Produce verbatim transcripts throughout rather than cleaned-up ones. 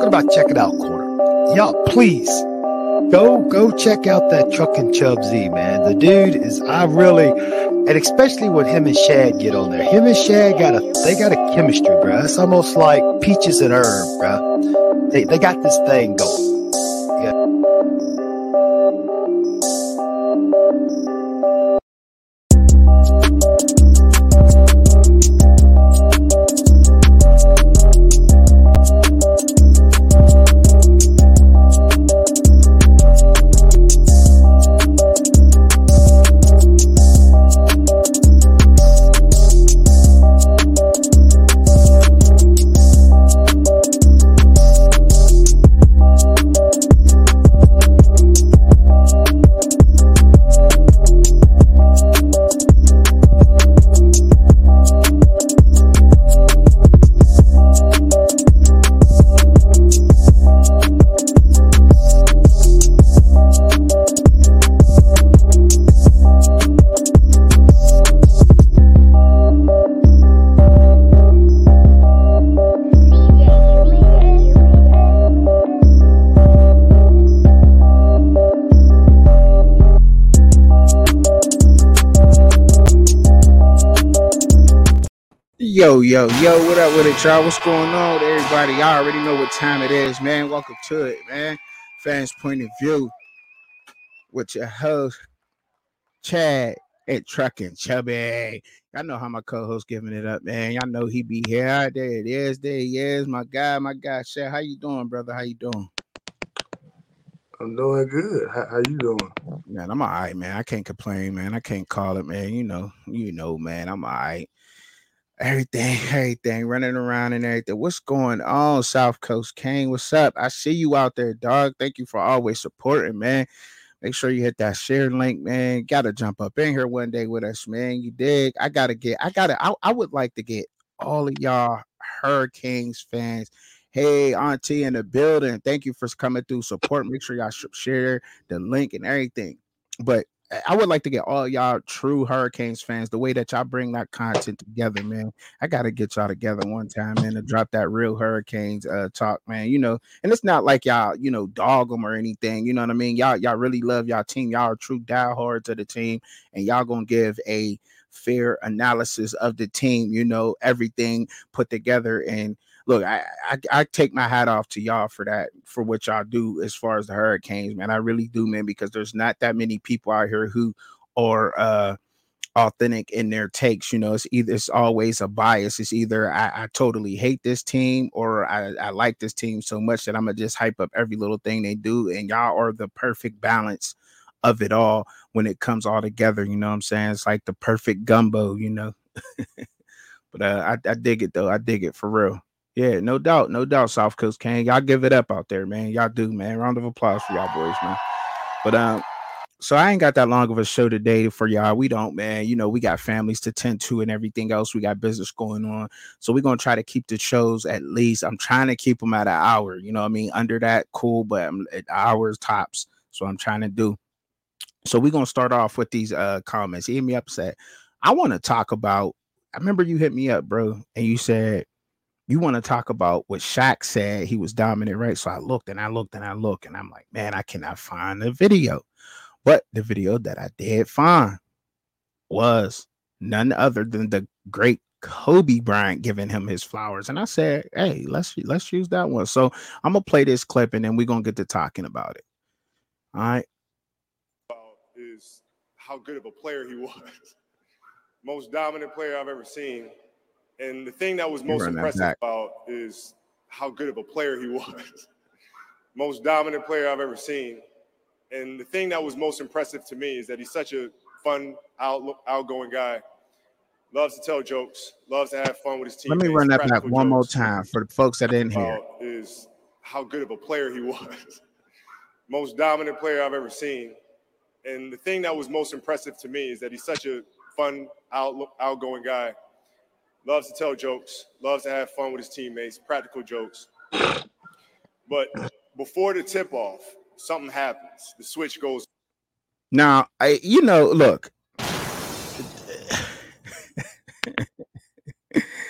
about checking out Corner? Y'all, please go go check out that Truckin' Chub Z, man. The dude is I really, and especially when him and Shad get on there. Him and Shad got a they got a chemistry, bro. It's almost like peaches and herb, bro. They they got this thing going. Yeah. Yo, yo, yo, what up with it, y'all? What's going on with everybody? Y'all already know what time it is, man. Welcome to it, man. Fans Point of View with your host, Chad and Truckin' Chubby. Y'all know how my co-host giving it up, man. Y'all know he be here. There it is. There he is. My guy, my guy, Chad. How you doing, brother? How you doing? I'm doing good. How, how you doing? Man, I'm all right, man. I can't complain, man. I can't call it, man. You know, you know, man. I'm all right. Everything, everything, running around and everything. What's going on, South Coast King? What's up? I see you out there, dog. Thank you for always supporting, man. Make sure you hit that share link, man. Gotta jump up in here one day with us, man. You dig? I gotta get, I gotta, I, I would like to get all of y'all Hurricanes fans. Hey, Auntie in the building. Thank you for coming through support. Make sure y'all share the link and everything. But I would like to get all y'all true Hurricanes fans, the way that y'all bring that content together, man. I got to get y'all together one time, man, to drop that real Hurricanes uh, talk, man. You know, and it's not like y'all, you know, dog them or anything. You know what I mean? Y'all, y'all really love y'all team. Y'all are true diehards of the team, and y'all going to give a fair analysis of the team, you know, everything put together. And look, I, I I take my hat off to y'all for that, for what y'all do as far as the Hurricanes, man. I really do, man, because there's not that many people out here who are uh, authentic in their takes. You know, it's either it's always a bias. It's either I, I totally hate this team or I, I like this team so much that I'm gonna just hype up every little thing they do. And y'all are the perfect balance of it all when it comes all together. You know what I'm saying? It's like the perfect gumbo, you know. But uh, I, I dig it though. I dig it for real. Yeah, no doubt, no doubt, South Coast King. Y'all give it up out there, man. Y'all do, man. Round of applause for y'all boys, man. But um, so I ain't got that long of a show today for y'all. We don't, man. You know, we got families to tend to and everything else. We got business going on. So we're going to try to keep the shows at least. I'm trying to keep them at an hour. You know what I mean? Under that, cool, but I'm at hours tops. So I'm trying to do. So we're going to start off with these uh comments. He hit me up and said, I want to talk about, I remember you hit me up, bro, and you said, you want to talk about what Shaq said he was dominant, right? So I looked and I looked and I looked and I'm like, man, I cannot find the video. But the video that I did find was none other than the great Kobe Bryant giving him his flowers. And I said, hey, let's let's use that one. So I'm gonna play this clip and then we're gonna get to talking about it. All right. Is how good of a player he was. Most dominant player I've ever seen. And the thing that was most impressive about is how good of a player he was. Most dominant player I've ever seen. And the thing that was most impressive to me is that he's such a fun, out, outgoing guy. Loves to tell jokes. Loves to have fun with his teammates. Let me run that back one more time for the folks that didn't hear. Is how good of a player he was. Most dominant player I've ever seen. And the thing that was most impressive to me is that he's such a fun, out, outgoing guy. Loves to tell jokes, loves to have fun with his teammates, practical jokes. But before the tip-off, something happens. The switch goes. Now, I, you know, look.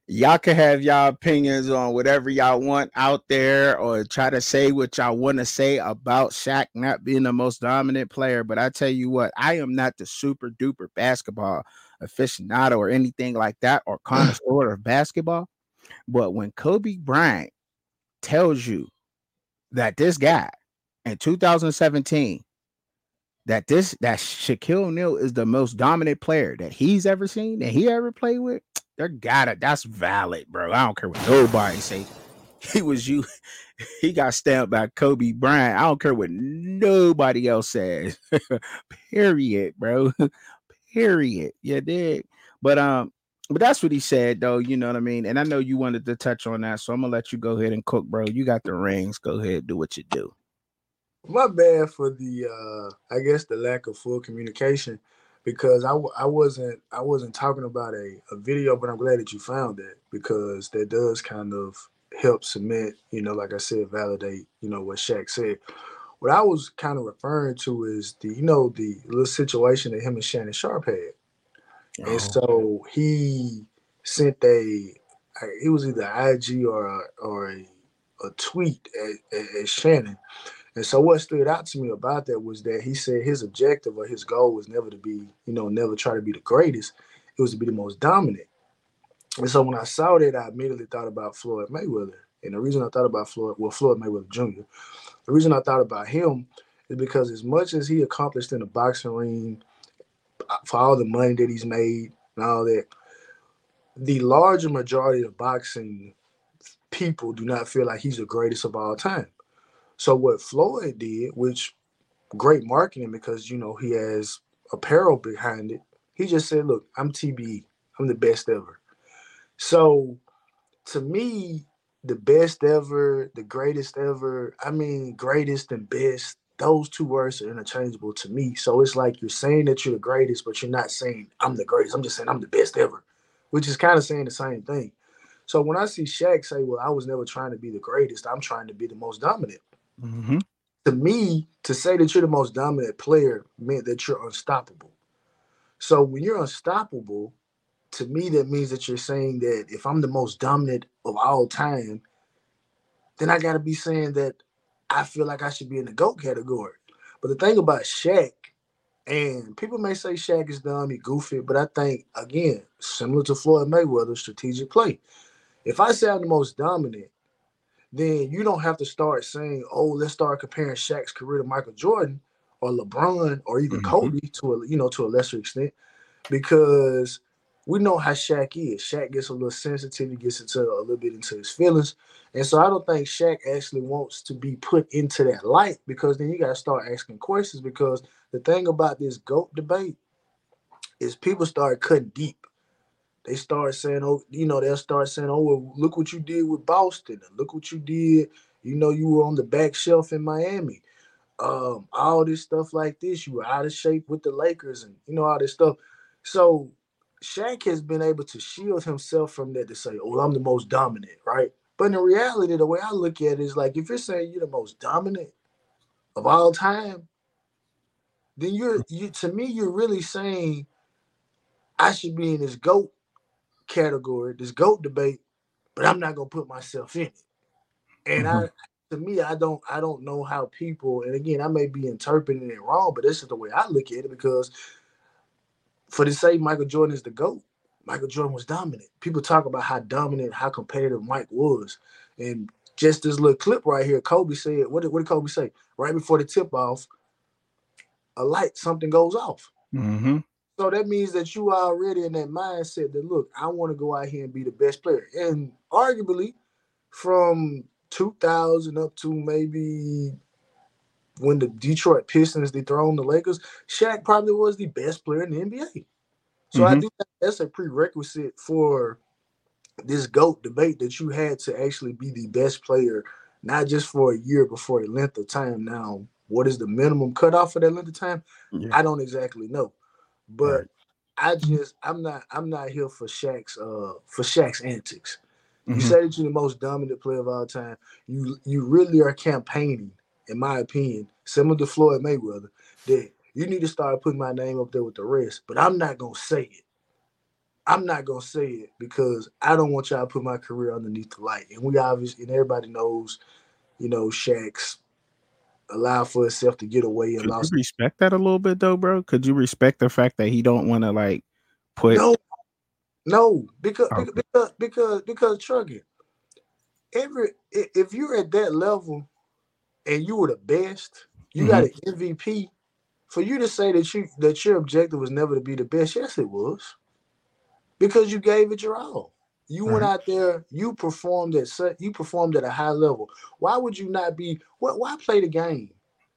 Y'all can have y'all opinions on whatever y'all want out there, or try to say what y'all want to say about Shaq not being the most dominant player. But I tell you what, I am not the super duper basketball aficionado or anything like that, or connoisseur of basketball. But when Kobe Bryant tells you that this guy in two thousand seventeen, that this that Shaquille O'Neal is the most dominant player that he's ever seen, that he ever played with, they're gotta that's valid, bro. I don't care what nobody say. He was you. He got stamped by Kobe Bryant. I don't care what nobody else says. Period, bro. Period. You did. But um, but that's what he said, though. You know what I mean? And I know you wanted to touch on that, so I'm gonna let you go ahead and cook, bro. You got the rings. Go ahead, do what you do. My bad for the, uh, I guess, the lack of full communication, because I, I wasn't I wasn't talking about a, a video, but I'm glad that you found that, because that does kind of help cement, you know, like I said, validate, you know, what Shaq said. What I was kind of referring to is the, you know, the little situation that him and Shannon Sharpe had. Oh. And so he sent a, it was either I G or a, or a, a tweet at, at, at Shannon. And so what stood out to me about that was that he said his objective or his goal was never to be, you know, never try to be the greatest. It was to be the most dominant. And so when I saw that, I immediately thought about Floyd Mayweather. And the reason I thought about Floyd, well, Floyd Mayweather Junior, the reason I thought about him is because as much as he accomplished in the boxing ring, for all the money that he's made and all that, the larger majority of boxing people do not feel like he's the greatest of all time. So what Floyd did, which great marketing, because, you know, he has apparel behind it, he just said, look, I'm T B E. I'm the best ever. So to me, the best ever, the greatest ever, I mean, greatest and best, those two words are interchangeable to me. So it's like you're saying that you're the greatest, but you're not saying I'm the greatest. I'm just saying I'm the best ever, which is kind of saying the same thing. So when I see Shaq say, well, I was never trying to be the greatest, I'm trying to be the most dominant. Mm-hmm. To me, to say that you're the most dominant player meant that you're unstoppable. So when you're unstoppable, to me, that means that you're saying that if I'm the most dominant of all time, then I got to be saying that I feel like I should be in the GOAT category. But the thing about Shaq, and people may say Shaq is dumb, he goofy, but I think, again, similar to Floyd Mayweather, strategic play. If I say I'm the most dominant, then you don't have to start saying, oh, let's start comparing Shaq's career to Michael Jordan or LeBron or even mm-hmm. Kobe to a, you know, to a lesser extent, because we know how Shaq is. Shaq gets a little sensitive, he gets into a little bit into his feelings. And so I don't think Shaq actually wants to be put into that light, because then you got to start asking questions, because the thing about this GOAT debate is people start cutting deep. They start saying, oh, you know, they'll start saying, oh, well, look what you did with Boston. Look what you did. You know, you were on the back shelf in Miami. Um, all this stuff like this. You were out of shape with the Lakers and, you know, all this stuff. So Shaq has been able to shield himself from that to say, oh, I'm the most dominant, right? But in reality, the way I look at it is like, if you're saying you're the most dominant of all time, then you're, you, to me, you're really saying I should be in this GOAT category, this GOAT debate, but I'm not gonna put myself in it. And mm-hmm. I, to me, I don't, I don't know how people. And again, I may be interpreting it wrong, but this is the way I look at it. Because for to say Michael Jordan is the GOAT, Michael Jordan was dominant. People talk about how dominant, how competitive Mike was, and just this little clip right here, Kobe said, "What did, what did Kobe say right before the tip off? A light, something goes off." Mm-hmm. So that means that you are already in that mindset that, look, I want to go out here and be the best player. And arguably from two thousand up to maybe when the Detroit Pistons dethroned the Lakers, Shaq probably was the best player in the N B A. So mm-hmm. I do think that's a prerequisite for this GOAT debate, that you had to actually be the best player, not just for a year, but for a length of time. Now, what is the minimum cutoff for that length of time? Yeah. I don't exactly know. But right. I just I'm not I'm not here for Shaq's uh for Shaq's antics. You mm-hmm. say that you're the most dominant player of all time. You you really are campaigning, in my opinion, similar to Floyd Mayweather, that you need to start putting my name up there with the rest. But I'm not gonna say it. I'm not gonna say it because I don't want y'all to put my career underneath the light. And we obviously, and everybody knows, you know, Shaq's allowed for himself to get away and Could lost. you respect that a little bit though, bro? Could you respect the fact that he don't want to like put no, no, because okay. because because because Trucking, every if you're at that level and you were the best, you mm-hmm. got an M V P. For you to say that you that your objective was never to be the best, yes, it was. Because you gave it your all. You all went right. out there, you performed at you performed at a high level. Why would you not be? Why, why play the game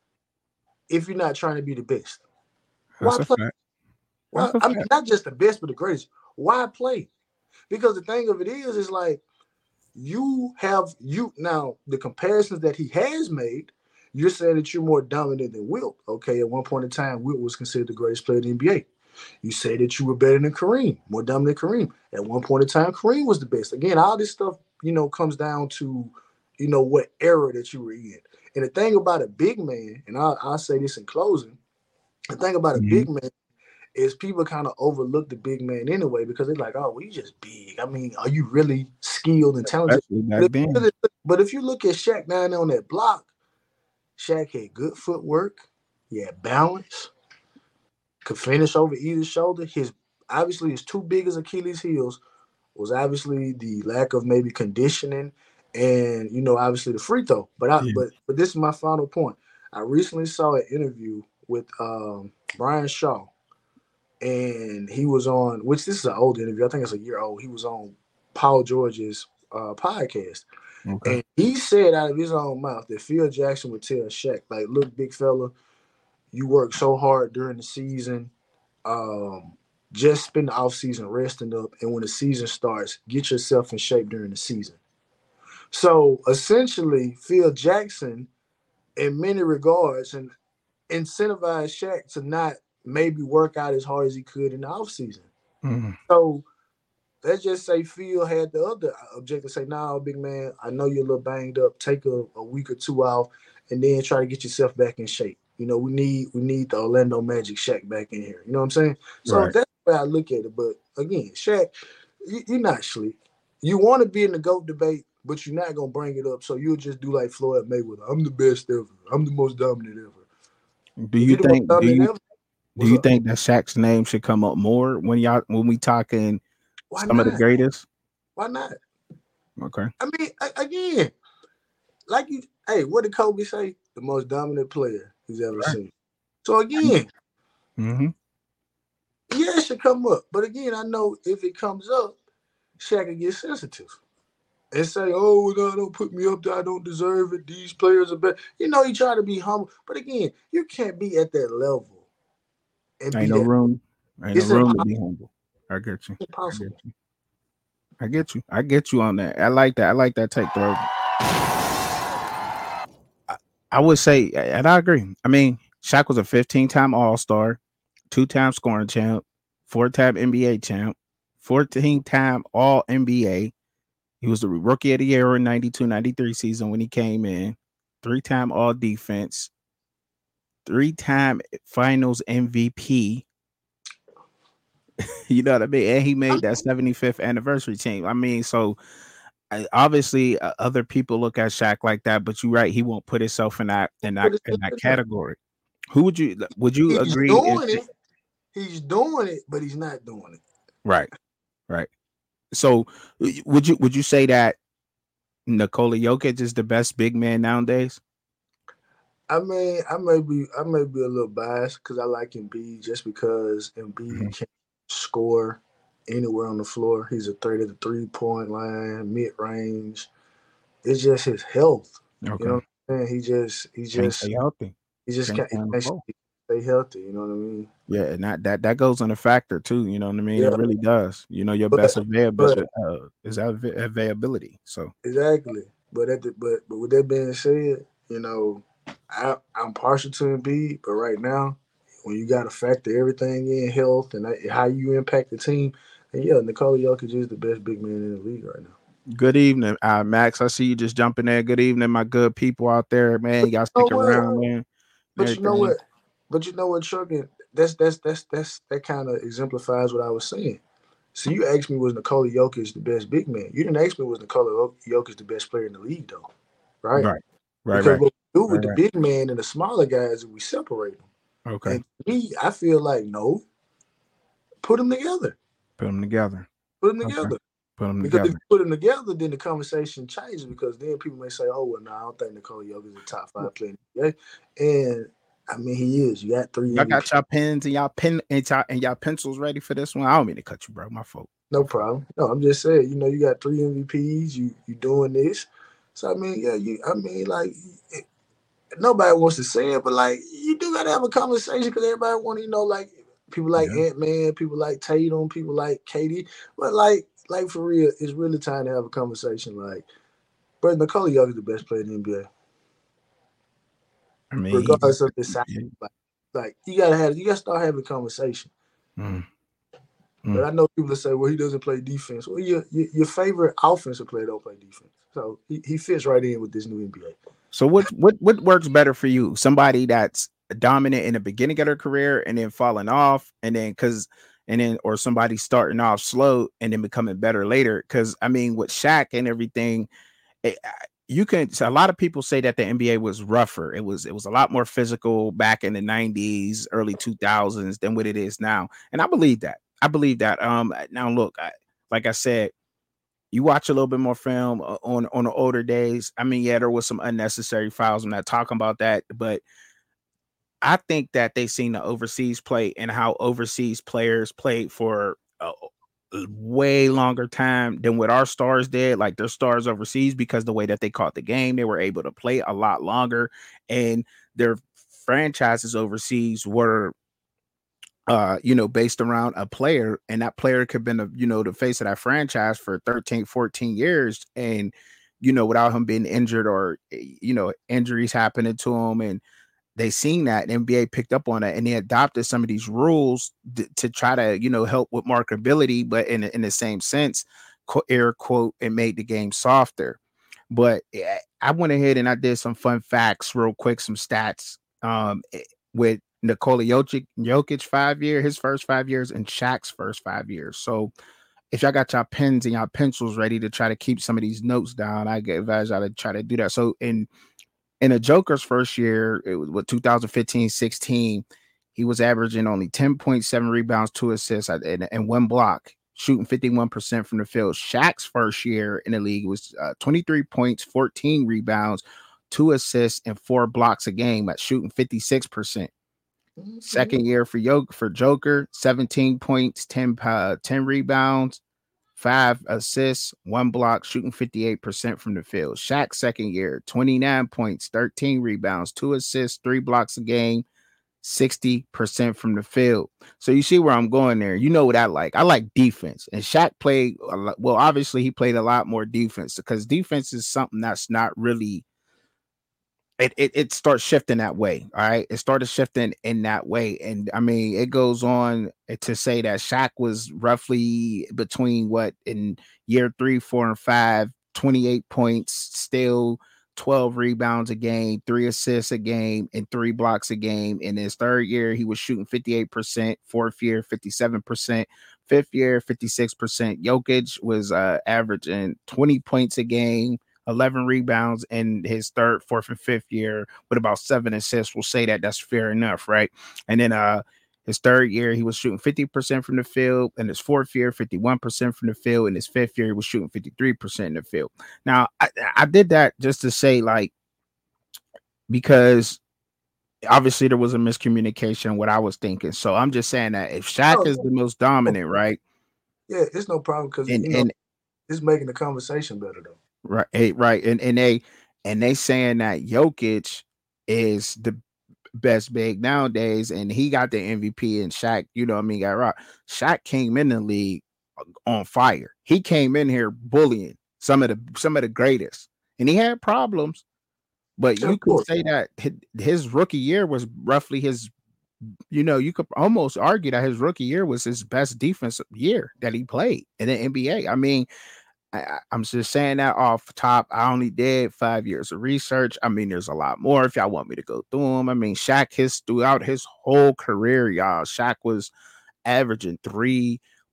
if you're not trying to be the best? Why That's play? Well, I mean, not just the best, but the greatest. Why play? Because the thing of it is, is like you have you now the comparisons that he has made. You're saying that you're more dominant than Wilt. Okay, at one point in time, Wilt was considered the greatest player in the N B A. You say that you were better than Kareem, more dominant than Kareem. At one point in time, Kareem was the best. Again, all this stuff, you know, comes down to, you know, what era that you were in. And the thing about a big man, and I'll, I'll say this in closing, the thing about mm-hmm. a big man is people kind of overlook the big man anyway because they're like, oh, well, you just big. I mean, are you really skilled and talented? But if, really, but if you look at Shaq down there on that block, Shaq had good footwork. He had balance. Could finish over either shoulder. His obviously his two biggest Achilles heels was obviously the lack of maybe conditioning and, you know, obviously the free throw. But I yeah. but but this is my final point. I recently saw an interview with um, Brian Shaw, and he was on, which this is an old interview. I think it's a year old. He was on Paul George's uh, podcast. Okay. And he said out of his own mouth that Phil Jackson would tell Shaq, like, look, big fella, you work so hard during the season. Um, just spend the offseason resting up. And when the season starts, get yourself in shape during the season. So essentially, Phil Jackson, in many regards, and incentivized Shaq to not maybe work out as hard as he could in the offseason. Mm-hmm. So let's just say Phil had the other objective, say, nah, big man, I know you're a little banged up. Take a, a week or two off and then try to get yourself back in shape. You know, we need we need the Orlando Magic Shaq back in here. You know what I'm saying? So right. that's the way I look at it. But again, Shaq, you, you're not sleek. You want to be in the GOAT debate, but you're not going to bring it up. So you'll just do like Floyd Mayweather. I'm the best ever. I'm the most dominant ever. Do you think do you, ever, do you think that Shaq's name should come up more when y'all when we talking Why some not? of the greatest? Why not? Okay. I mean, again, like you, hey, what did Kobe say? The most dominant player he's ever right. seen. So again, mm-hmm. yeah, it should come up. But again, I know if it comes up, Shaq will get sensitive and say, oh, no, don't put me up there. I don't deserve it. These players are better. You know, he try to be humble. But again, you can't be at that level. And Ain't no that room. Ain't no room impossible. to be humble. I get you. Impossible. I get you. I get you on that. I like that. I like that take, bro. I, I would say, and I agree. I mean, Shaq was a fifteen-time All-Star, two-time scoring champ, four-time N B A champ, fourteen-time All-N B A. He was the Rookie of the Year in ninety-two ninety-three season when he came in, three-time All-Defense, three-time Finals M V P. You know what I mean? And he made that seventy-fifth anniversary team. I mean, so I, obviously uh, other people look at Shaq like that, but you're right. He won't put himself in that in that in that category. Who would you would you he's agree? Doing if, it. He's doing it, but he's not doing it. Right, right. So would you would you say that Nikola Jokic is the best big man nowadays? I mean, I may be I may be a little biased because I like Embiid just because Embiid mm-hmm. can score anywhere on the floor. He's a threat at the three-point line, mid-range. It's just his health. Okay. You know what I'm saying? He just he just stay healthy. He just can't, can't stay healthy. You know what I mean? Yeah, and that that, that goes in a factor too. You know what I mean? Yeah. It really does. You know, your but, best availability uh, is availability. So exactly. But at the, but but with that being said, you know, I I'm partial to Embiid, but right now, when you got to factor everything in, health and how you impact the team, and yeah, Nikola Jokic is the best big man in the league right now. Good evening, uh, Max. I see you just jumping there. Good evening, my good people out there, man. Y'all stick around, man. But everything. you know what? But you know what, Trucking? That's that's that's that's that kind of exemplifies what I was saying. So you asked me, was Nikola Jokic the best big man? You didn't ask me, was Nikola Jokic the best player in the league, though, right? Right, right, because right. what we do with right, the right. big man and the smaller guys is we separate them. Okay. And to me, I feel like, no, put them together. Put them together. Put them together. Okay. Put them because together. if you put them together, then the conversation changes, because then people may say, oh, well, no, I don't think Nikola Jokic is a top five player in the N B A. And, I mean, he is. You got three Y'all M V P. got y'all pens and y'all pen and y'all, and y'all pencils ready for this one? I don't mean to cut you, bro. My fault. No problem. No, I'm just saying, you know, you got three M V Ps. You you doing this. So, I mean, yeah, you. I mean, like, it, nobody wants to say it, but, like, you do got to have a conversation, because everybody want to, you know, like, people like yeah. Ant-Man, people like Tatum, people like K D. But, like, like for real, it's really time to have a conversation. Like, but Nikola Jokic is the best player in the N B A. I mean, regardless of the size, like, like you gotta have, you gotta start having a conversation. Mm. Mm. But I know people that say, "Well, he doesn't play defense." Well, your your, your favorite offensive player don't play defense, so he, he fits right in with this new N B A. So what what what works better for you? Somebody that's dominant in the beginning of their career and then falling off, and then because and then or somebody starting off slow and then becoming better later. Because I mean, with Shaq and everything, it, you can. So a lot of people say that the N B A was rougher. It was it was a lot more physical back in the nineties, early two thousands than what it is now, and I believe that. I believe that. Um, now look, I, like I said, you watch a little bit more film on on the older days. I mean, yeah, there was some unnecessary fouls. I'm not talking about that, but I think that they seen the overseas play and how overseas players played for a, a way longer time than what our stars did. Like their stars overseas, because the way that they caught the game, they were able to play a lot longer, and their franchises overseas were uh, you know, based around a player, and that player could have been, a, you know, the face of that franchise for thirteen, fourteen years. And, you know, without him being injured or, you know, injuries happening to him. And they seen that, and N B A picked up on it, and they adopted some of these rules th- to try to, you know, help with marketability, but in, in the same sense, qu- air quote, it made the game softer. But I went ahead and I did some fun facts real quick, some stats um, with Nikola Jokic, Jokic five year, his first five years, and Shaq's first five years. So if y'all got y'all pens and y'all pencils ready to try to keep some of these notes down, I advise y'all to try to do that. So in in a Joker's first year, it was what two thousand fifteen sixteen, he was averaging only ten point seven rebounds, two assists, and, and one block, shooting fifty-one percent from the field. Shaq's first year in the league was uh, twenty-three points, fourteen rebounds, two assists, and four blocks a game at shooting fifty-six percent. Mm-hmm. Second year for Joker, for Joker, seventeen points, ten, uh, ten rebounds, five assists, one block, shooting fifty-eight percent from the field. Shaq's second year, twenty-nine points, thirteen rebounds, two assists, three blocks a game, sixty percent from the field. So you see where I'm going there. You know what I like. I like defense. And Shaq played, a lot, well, obviously he played a lot more defense, because defense is something that's not really, It, it it starts shifting that way. All right. It started shifting in that way. And I mean, it goes on to say that Shaq was roughly between what in year three, four, and five, twenty-eight points, still twelve rebounds a game, three assists a game, and three blocks a game. In his third year, he was shooting fifty-eight percent, fourth year, fifty-seven percent, fifth year, fifty-six percent. Jokic was uh, averaging twenty points a game, eleven rebounds in his third, fourth, and fifth year with about seven assists. We'll say that that's fair enough, right? And then uh, his third year, he was shooting fifty percent from the field. In his fourth year, fifty-one percent from the field. In his fifth year, he was shooting fifty-three percent in the field. Now, I, I did that just to say, like, because obviously there was a miscommunication what I was thinking. So I'm just saying that if Shaq oh, is the most dominant, right? Yeah, it's no problem, because you know, and, it's making the conversation better, though. Right, right, and and they and they saying that Jokic is the best big nowadays, and he got the M V P, and Shaq, you know what I mean, got rocked. Shaq came in the league on fire. He came in here bullying some of the some of the greatest, and he had problems, but you could say that his rookie year was roughly his, you know, you could almost argue that his rookie year was his best defensive year that he played in the N B A. I mean, I, I'm just saying that off the top. I only did five years of research. I mean, there's a lot more if y'all want me to go through them. I mean, Shaq, his throughout his whole career, y'all, Shaq was averaging three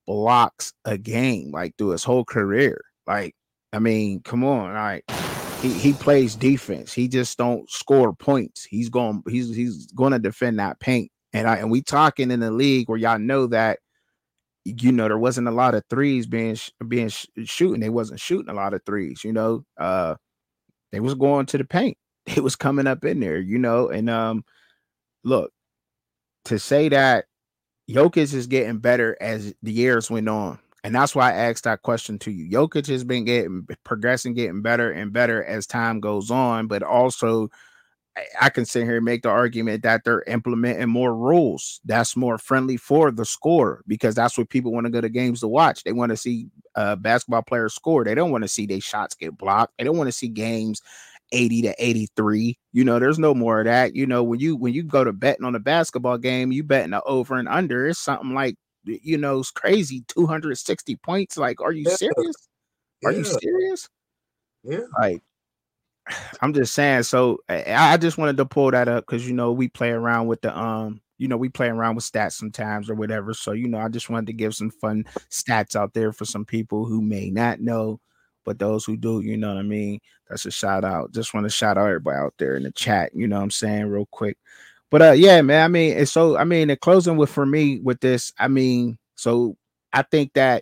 blocks a game, like through his whole career. Like, I mean, come on, all right. He he plays defense. He just don't score points. He's going he's he's going to defend that paint. And I and we talking in the league where y'all know that, you know, there wasn't a lot of threes being being sh- shooting. They wasn't shooting a lot of threes. You know, uh, they was going to the paint. It was coming up in there. You know, and um, look, to say that Jokic is getting better as the years went on. And that's why I asked that question to you. Jokic has been getting progressing, getting better and better as time goes on. But also, I can sit here and make the argument that they're implementing more rules that's more friendly for the scorer, because that's what people want to go to games to watch. They want to see uh, basketball players score. They don't want to see their shots get blocked. They don't want to see games eighty to eighty-three. You know, there's no more of that. You know, when you when you go to betting on a basketball game, you betting the over and under. It's something like, you know, it's crazy, two hundred sixty points. Like, are you Yeah. serious? Are Yeah. you serious? Yeah. Like, I'm just saying. So I, I just wanted to pull that up because, you know, we play around with the um, you know, we play around with stats sometimes or whatever. So, you know, I just wanted to give some fun stats out there for some people who may not know, but those who do, you know what I mean? That's a shout out. Just want to shout out everybody out there in the chat, you know what I'm saying, real quick. But uh, yeah, man, I mean, it's so, I mean, the closing with for me with this, I mean, so I think that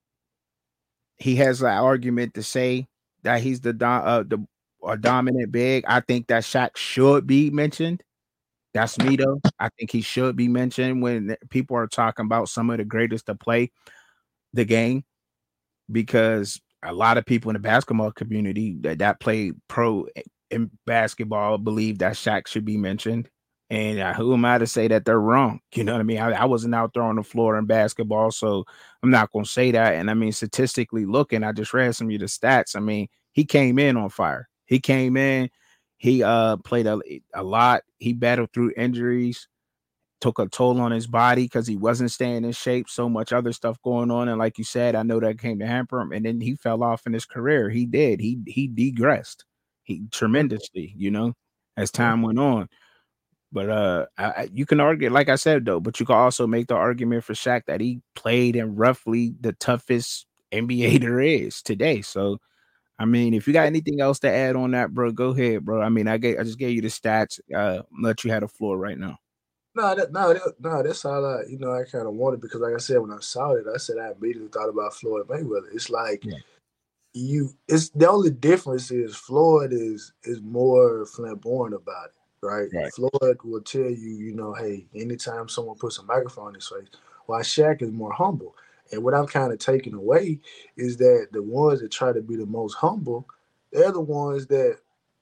he has an argument to say that he's the do- uh, the a dominant big. I think that Shaq should be mentioned. That's me though. I think he should be mentioned when people are talking about some of the greatest to play the game, because a lot of people in the basketball community that, that play pro in basketball believe that Shaq should be mentioned. And uh, who am I to say that they're wrong? You know what I mean? I, I wasn't out there on the floor in basketball, so I'm not going to say that. And I mean, statistically looking, I just read some of the stats. I mean, he came in on fire. He came in. He uh played a, a lot. He battled through injuries, took a toll on his body because he wasn't staying in shape. So much other stuff going on. And like you said, I know that came to hamper him. And then he fell off in his career. He did. He he degressed. He tremendously, you know, as time went on. But uh, I, you can argue, like I said, though, but you can also make the argument for Shaq that he played in roughly the toughest N B A there is today. So, I mean, if you got anything else to add on that, bro, go ahead, bro. I mean, I gave, I just gave you the stats. Uh, let you have the floor right now. No, that, no, that, no, that's all I, you know, I kind of wanted, because like I said, when I saw it, I said I immediately thought about Floyd Mayweather. It's like yeah. you, it's the only difference is Floyd is is more flamboyant about it. Right? right. Floyd will tell you, you know, hey, anytime someone puts a microphone in his face, while Shaq is more humble. And what I'm kind of taking away is that the ones that try to be the most humble, they're the ones that,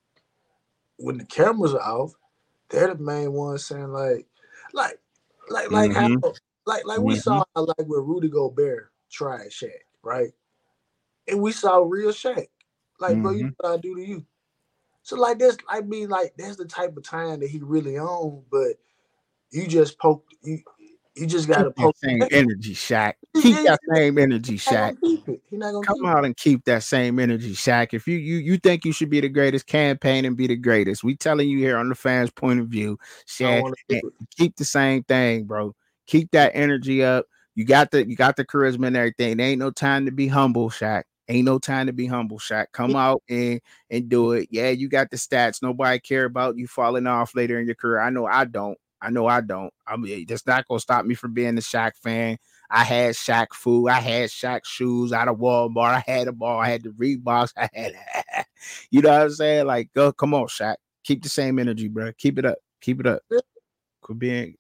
when the cameras are off, they're the main ones saying like, like, like, like mm-hmm. how, like, like mm-hmm. we saw how, like with Rudy Gobert tried Shaq, right? And we saw real Shaq, like, mm-hmm. bro, you know what I do to you. So like that's I mean like that's the type of time that he really on, but you just poke you you just gotta keep poke that same energy, Shaq. Keep that same energy, Shaq. Keep it. He not gonna come keep out it. and keep that same energy, Shaq. If you you you think you should be the greatest, campaign and be the greatest. We telling you here on the fans' point of view, Shaq, keep the same thing, bro. Keep that energy up. You got the you got the charisma and everything. There ain't no time to be humble, Shaq. Ain't no time to be humble, Shaq. Come out and, and do it. Yeah, you got the stats. Nobody care about you falling off later in your career. I know I don't. I know I don't. I mean, that's not going to stop me from being a Shaq fan. I had Shaq food. I had Shaq shoes out of Walmart. I had a ball. I had the Reeboks. I had, you know what I'm saying? Like, go, come on, Shaq. Keep the same energy, bro. Keep it up. Keep it up. Could be.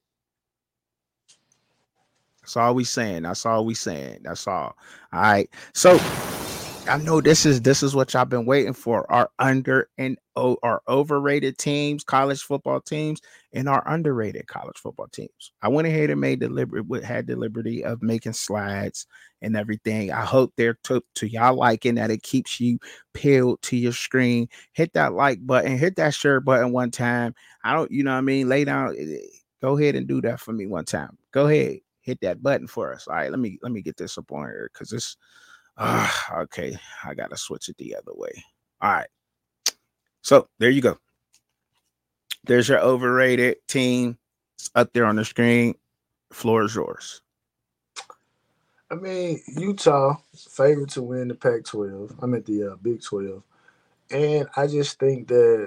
That's all we saying. That's all we saying. That's all. All right. So, I know this is this is what y'all been waiting for. Our under and o, our overrated teams, college football teams, and our underrated college football teams. I went ahead and made the liberty had the liberty of making slides and everything. I hope they're to, to y'all liking that. It keeps you peeled to your screen. Hit that like button, hit that share button one time. I don't, you know what I mean? Lay down, go ahead and do that for me one time. Go ahead, hit that button for us. All right, let me let me get this up on here because it's. Uh, okay, I gotta switch it the other way. All right, so there you go. There's your overrated team. It's up there on the screen. Floor is yours. I mean, Utah favorite to win the Pac twelve. I'm at the uh, Big twelve, and I just think that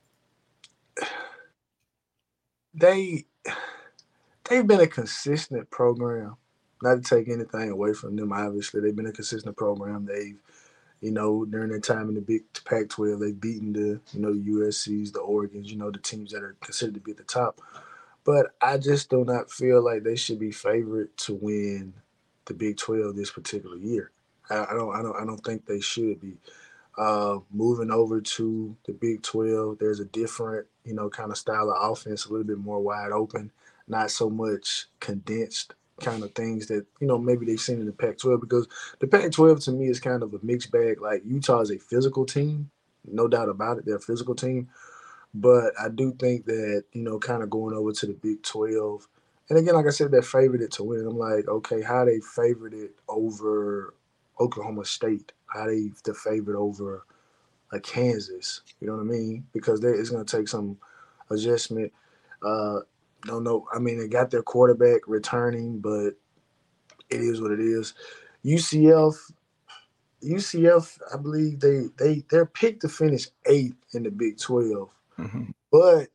they they've been a consistent program. Not to take anything away from them, obviously they've been a consistent program. They've, you know, during their time in the Big Pac twelve, they've beaten the, you know, the U S Cs, the Oregons, you know, the teams that are considered to be at the top. But I just do not feel like they should be favored to win the Big twelve this particular year. I, I don't, I don't, I don't think they should be. Uh, moving over to the Big twelve, there's a different, you know, kind of style of offense, a little bit more wide open, not so much condensed kind of things that, you know, maybe they've seen in the Pac twelve, because the Pac twelve to me is kind of a mixed bag. Like Utah is a physical team, no doubt about it. They're a physical team. But I do think that, you know, kind of going over to the Big twelve, and again, like I said, they favored it to win. I'm like, okay, how they favored it over Oklahoma State? How they the favorite over like Kansas? You know what I mean? Because they, it's going to take some adjustment. Uh, don't know. I mean, they got their quarterback returning, but it is what it is. U C F, U C F, I believe they they they're picked to finish eighth in the Big twelve. Mm-hmm. But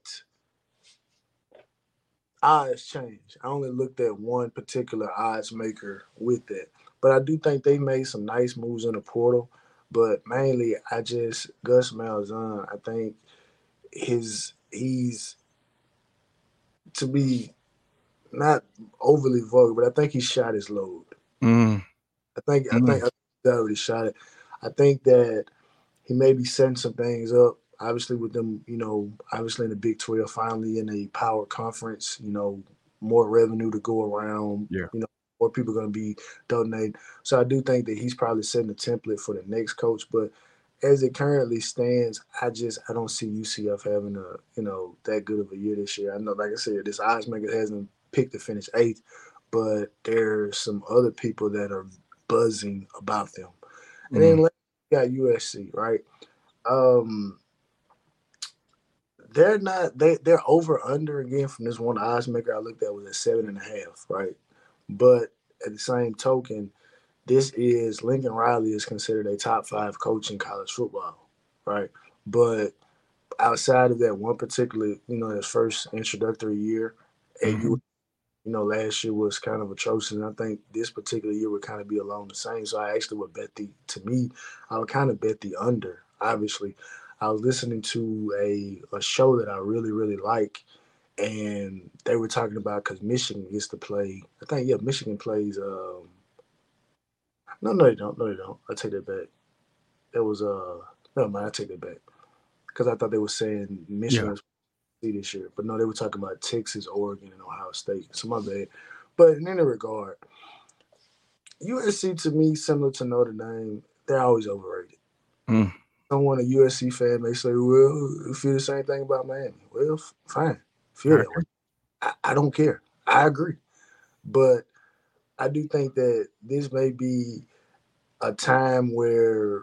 odds change. I only looked at one particular odds maker with that. But I do think they made some nice moves in the portal. But mainly, I just, Gus Malzahn, I think his, he's, to be not overly vulgar, but I think he shot his load. Mm. I think, mm. I think, I think he already shot it. I think that he may be setting some things up. Obviously, with them, you know, obviously in the Big twelve, finally in a power conference, you know, more revenue to go around. Yeah. You know, more people are going to be donating. So I do think that he's probably setting a template for the next coach. But as it currently stands, I just I don't see U C F having a, you know, that good of a year this year. I know, like I said, this odds maker hasn't picked to finish eighth, but there's some other people that are buzzing about them. And mm. then you got U S C, right? Um. They're not they they're over under again from this one odds maker I looked at was at seven and a half, right? But at the same token, this is Lincoln Riley is considered a top five coach in college football, right? But outside of that one particular, you know, his first introductory year at mm-hmm. U, you know, last year was kind of atrocious. And I think this particular year would kind of be along the same. So I actually would bet the to me, I would kind of bet the under, obviously. I was listening to a, a show that I really, really like, and they were talking about because Michigan gets to play. I think, yeah, Michigan plays. Um, no, no, they don't. No, they don't. I take that back. That was, uh, never mind, I take that back. Because I thought they were saying Michigan yeah. was this year. But no, they were talking about Texas, Oregon, and Ohio State. So my bad. But in any regard, U S C to me, similar to Notre Dame, they're always overrated. Mm. Someone, a U S C fan, may say, well, you feel the same thing about Miami. Well, f- fine. Feel that way. I, I don't care. I agree. But I do think that this may be a time where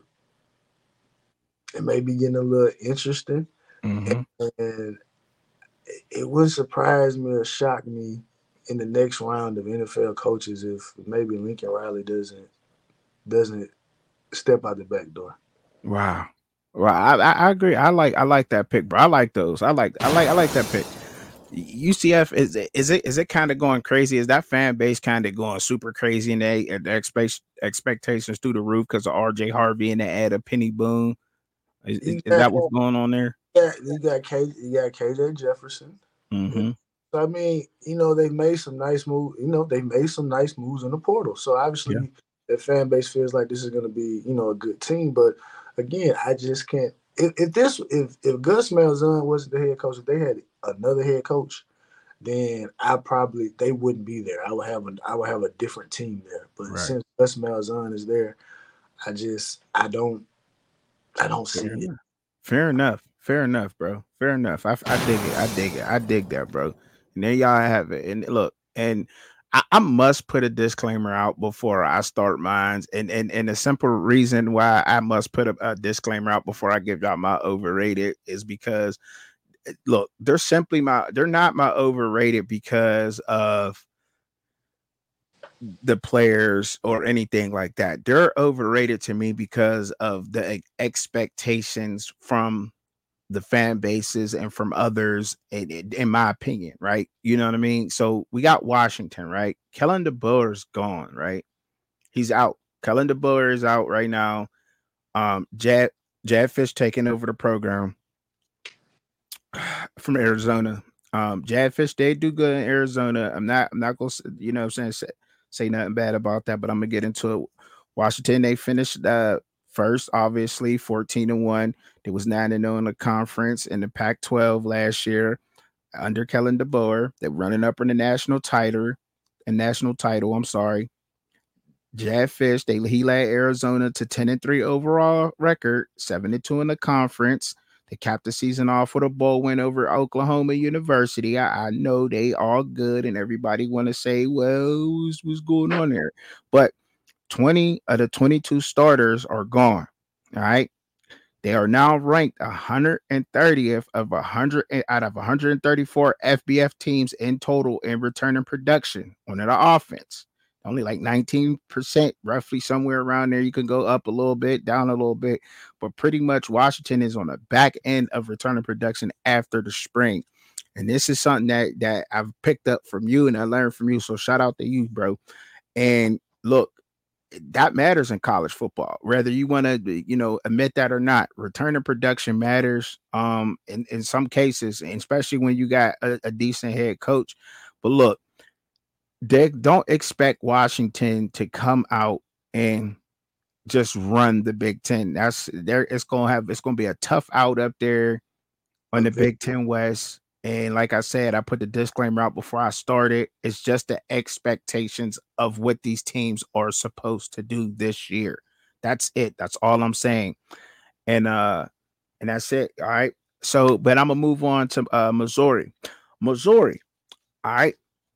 it may be getting a little interesting. Mm-hmm. And, and it would surprise me or shock me in the next round of N F L coaches if maybe Lincoln Riley doesn't doesn't step out the back door. Wow. Well, I, I agree. I like I like that pick, bro. I like those. I like I like I like that pick. U C F is is it is it kind of going crazy? Is that fan base kind of going super crazy and they their expect, expectations through the roof because of R J Harvey and they add a Penny Boone? Is, is, is that what's going on there? Yeah, you got K, you got K J Jefferson. Mm-hmm. So I mean, you know, they made some nice moves. You know, they made some nice moves in the portal. So obviously, yeah. the fan base feels like this is going to be, you know, a good team. But again, I just can't. If, if this, if if Gus Malzahn wasn't the head coach, if they had another head coach, then I probably they wouldn't be there. I would have a I would have a different team there. But right. since Gus Malzahn is there, I just I don't I don't see Fair it. Enough. Fair enough. Fair enough, bro. Fair enough. I, I dig it. I dig it. I dig that, bro. And there y'all have it. And look, and I, I must put a disclaimer out before I start mine. And and and the simple reason why I must put a, a disclaimer out before I give y'all my overrated is because, look, they're simply my, they're not my overrated because of the players or anything like that. They're overrated to me because of the expectations from the fan bases and from others, in, in my opinion, right? You know what I mean? So we got Washington, right? Kellen DeBoer's gone, right? He's out. Kellen DeBoer is out right now. Um, Jad Jad Fish taking over the program from Arizona. Um, Jad Fish, they do good in Arizona. I'm not, I'm not gonna, you know what I'm saying, say, say nothing bad about that, but I'm gonna get into it. Washington, they finished uh first, obviously, fourteen and one. They was nine and oh in the conference in the Pac twelve last year under Kellen DeBoer. They're running up in the national title, and national title. I'm sorry. Jad Fish, they he led Arizona to ten and three overall record, seven and two in the conference. They capped the season off with a bowl win over Oklahoma University. I, I know they all good, and everybody want to say, well, what's, what's going on there? But twenty of the twenty-two starters are gone. All right. They are now ranked one hundred thirtieth of one hundred out of one hundred thirty-four F B S teams in total in returning production on the offense. Only like nineteen percent, roughly somewhere around there. You can go up a little bit, down a little bit, but pretty much Washington is on the back end of returning production after the spring. And this is something that that I've picked up from you and I learned from you. So shout out to you, bro. And look, that matters in college football, whether you want to, you know, admit that or not. Return of production matters um, in, in some cases, especially when you got a, a decent head coach. But look, they don't expect Washington to come out and just run the Big Ten. That's there. It's gonna have. It's gonna be a tough out up there on the Big Ten West. And like I said, I put the disclaimer out before I started. It's just the expectations of what these teams are supposed to do this year. That's it. That's all I'm saying. And uh, and that's it. All right. So, but I'm gonna move on to uh, Missouri. Missouri. All right.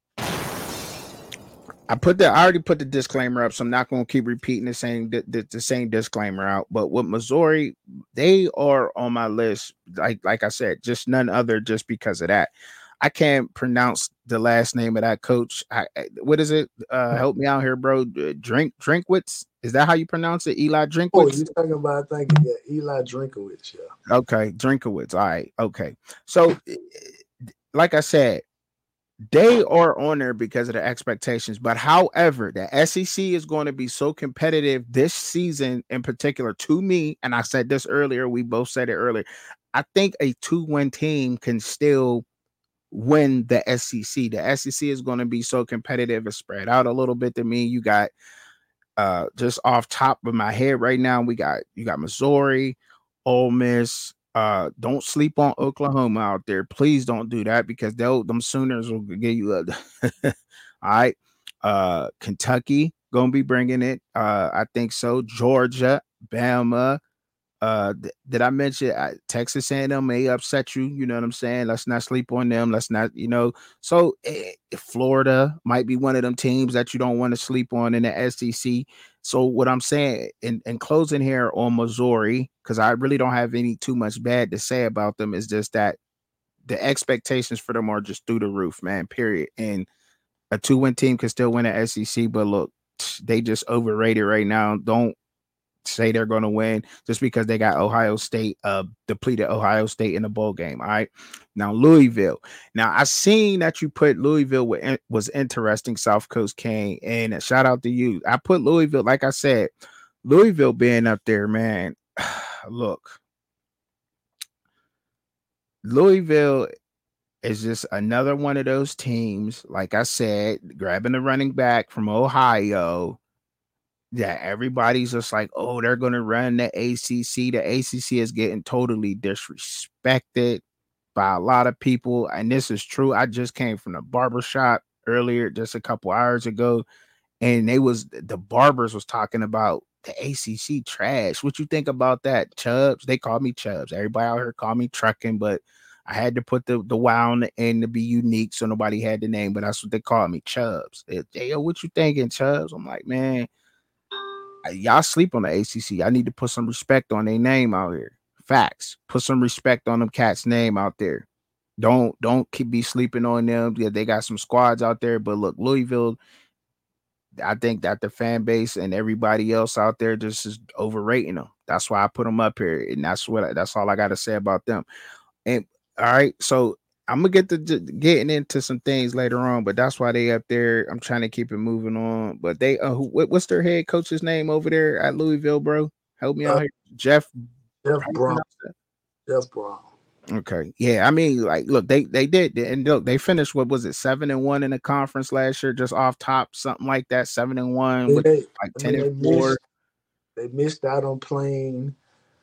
I put the I already put the disclaimer up, so I'm not going to keep repeating the same the, the, the same disclaimer out. But with Missouri, they are on my list. Like like I said, just none other just because of that. I can't pronounce the last name of that coach. I, what is it? Uh, help me out here, bro. Drink Drinkwitz. Is that how you pronounce it? Eli Drinkwitz? Oh, you're talking about I think yeah, Eli Drinkwitz. Yeah. Okay, Drinkwitz. All right. Okay. So, like I said, they are on there because of the expectations. But however, the S E C is going to be so competitive this season in particular to me. And I said this earlier. We both said it earlier. I think a two-win team can still win the S E C. The S E C is going to be so competitive. It's spread out a little bit to me. You got uh, just off top of my head right now, we got you got Missouri, Ole Miss. Uh, don't sleep on Oklahoma out there. Please don't do that because they'll them Sooners will get you up. All right. Uh, Kentucky gonna be bringing it. Uh, I think so. Georgia, Bama. Uh, th- did I mention uh, Texas A and M may upset you? You know what I'm saying? Let's not sleep on them. Let's not, you know. So eh, Florida might be one of them teams that you don't want to sleep on in the S E C. So what I'm saying in, in closing here on Missouri, because I really don't have any too much bad to say about them, is just that the expectations for them are just through the roof, man, period. And a two-win team can still win the S E C, but look, they just overrated right now. Don't say they're going to win just because they got Ohio State, uh, depleted Ohio State in the bowl game. All right. Now, Louisville. Now, I seen that you put Louisville with, was interesting, South Coast King, and a shout out to you. I put Louisville, like I said, Louisville being up there, man. Look, Louisville is just another one of those teams, like I said, grabbing the running back from Ohio. Yeah, everybody's just like, oh, they're going to run the A C C. The A C C is getting totally disrespected by a lot of people. And this is true. I just came from the barbershop earlier, just a couple hours ago. And they was the barbers was talking about the A C C trash. What you think about that, Chubbs? They call me Chubbs. Everybody out here call me Trucking, but I had to put the, the Y on the end to be unique. So nobody had the name, but that's what they call me, Chubbs. Hey, yo, what you thinking, Chubbs? I'm like, man, y'all sleep on the A C C. I need to put some respect on their name out here. Facts. Put some respect on them cats' name out there. Don't don't keep be sleeping on them. Yeah, they got some squads out there, but look, Louisville, I think that the fan base and everybody else out there just is overrating them. That's why I put them up here, and that's what that's all I got to say about them. And all right, so I'm gonna get to getting into some things later on, but that's why they up there. I'm trying to keep it moving on. But they, uh, who, what's their head coach's name over there at Louisville, bro? Help me uh, out here, Jeff. Jeff Brown. Jeff Brown. Okay, yeah. I mean, like, look, they they did, and look, they finished. What was it, seven and one in the conference last year, just off top, something like that. Seven and one, they, with they, like I ten mean, and they four. Missed, they missed out on playing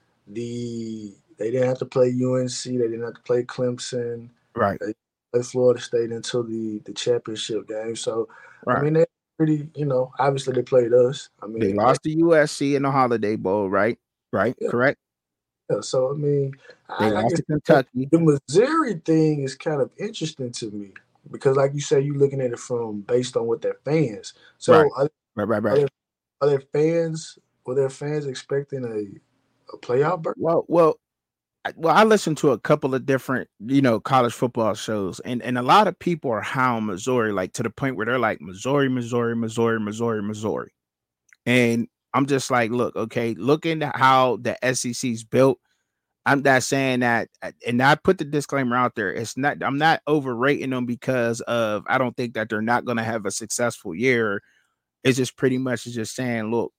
the. They didn't have to play U N C. They didn't have to play Clemson. Right. They played Florida State until the the championship game. So right. I mean, they pretty. You know, obviously they played us. I mean, they lost to U S C in the Holiday Bowl, right? Right. Yeah. Correct. Yeah, so I mean, they I, lost I guess to Kentucky. The Missouri thing is kind of interesting to me because, like you said, you're looking at it from based on what their fans. So, right, are, right, right. right. Are, their, are their fans? Were their fans expecting a, a playoff berth? Well, well, well. I listened to a couple of different, you know, college football shows, and and a lot of people are high on Missouri, like to the point where they're like Missouri, Missouri, Missouri, Missouri, Missouri, and I'm just like, look, okay, look into how the S E C's built. I'm not saying that, and I put the disclaimer out there. It's not, I'm not overrating them because of, I don't think that they're not going to have a successful year. It's just pretty much just saying, look,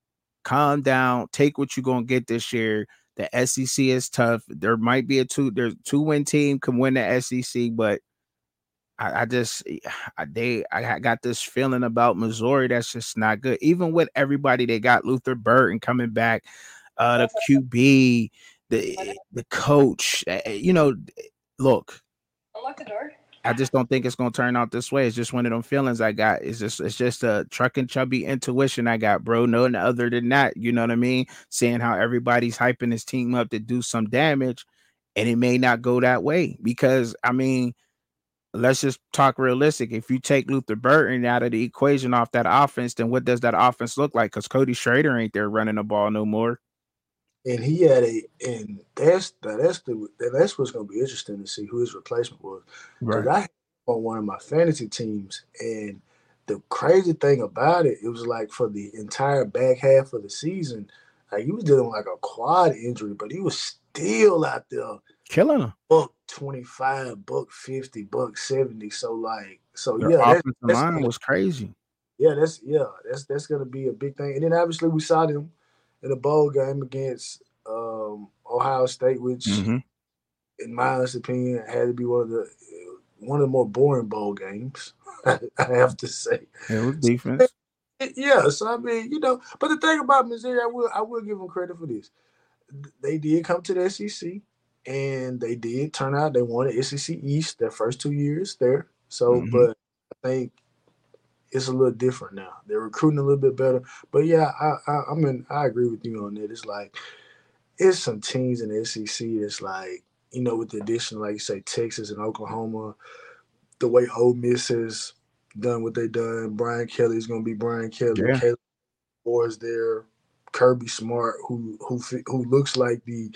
calm down, take what you're going to get this year. The S E C is tough. There might be a two, there's two win team can win the S E C, but I, I just, I, they, I got this feeling about Missouri that's just not good. Even with everybody, they got Luther Burton coming back, uh, the Q B, the the coach, you know, look, unlock the door. I just don't think it's gonna turn out this way. It's just one of them feelings I got. It's just it's just a truck and chubby intuition I got, bro. Nothing other than that. You know what I mean? Seeing how everybody's hyping his team up to do some damage, and it may not go that way. Because I mean, let's just talk realistic. If you take Luther Burton out of the equation off that offense, then what does that offense look like? Because Cody Schrader ain't there running the ball no more. And he had a, and that's that's the that's what's going to be interesting to see who his replacement was. Because right. I had on one of my fantasy teams, and the crazy thing about it, it was like for the entire back half of the season, like he was dealing with like a quad injury, but he was still out there killing him. Buck twenty-five, buck fifty, buck seventy. So like, so Their yeah, offensive that's, line was crazy. Yeah, that's yeah, that's that's going to be a big thing. And then obviously we saw them in a bowl game against um, Ohio State, which, mm-hmm. in my honest opinion, had to be one of the one of the more boring bowl games. I have to say, it was defense. So, yeah, so I mean, you know, but the thing about Missouri, I will I will give them credit for this. They did come to the S E C, and they did turn out they won the S E C East their first two years there. So, mm-hmm. but I think it's a little different now. They're recruiting a little bit better. But yeah, I, I I mean I agree with you on that. It's like it's some teams in the S E C that's like, you know, with the addition, like you say, Texas and Oklahoma, the way Ole Miss has done what they done. Brian Kelly's gonna be Brian Kelly. Yeah. Caleb Moore's there. Kirby Smart, who who who looks like the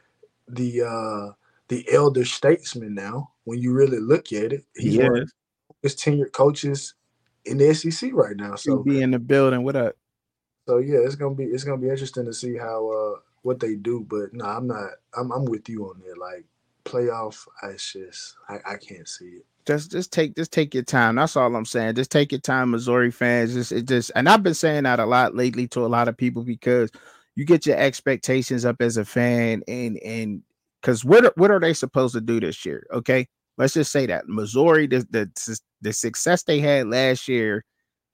the uh, the elder statesman now. When you really look at it, he's yes. one of his tenured coaches in the S E C right now. So be in the building. What up? So yeah, it's gonna be it's gonna be interesting to see how uh, what they do. But no, I'm not. I'm I'm with you on that. Like playoff, it's just I, I can't see it. Just just take just take your time. That's all I'm saying. Just take your time, Missouri fans. Just it just and I've been saying that a lot lately to a lot of people because you get your expectations up as a fan, and and because what are, what are they supposed to do this year? Okay, let's just say that Missouri, the the the success they had last year.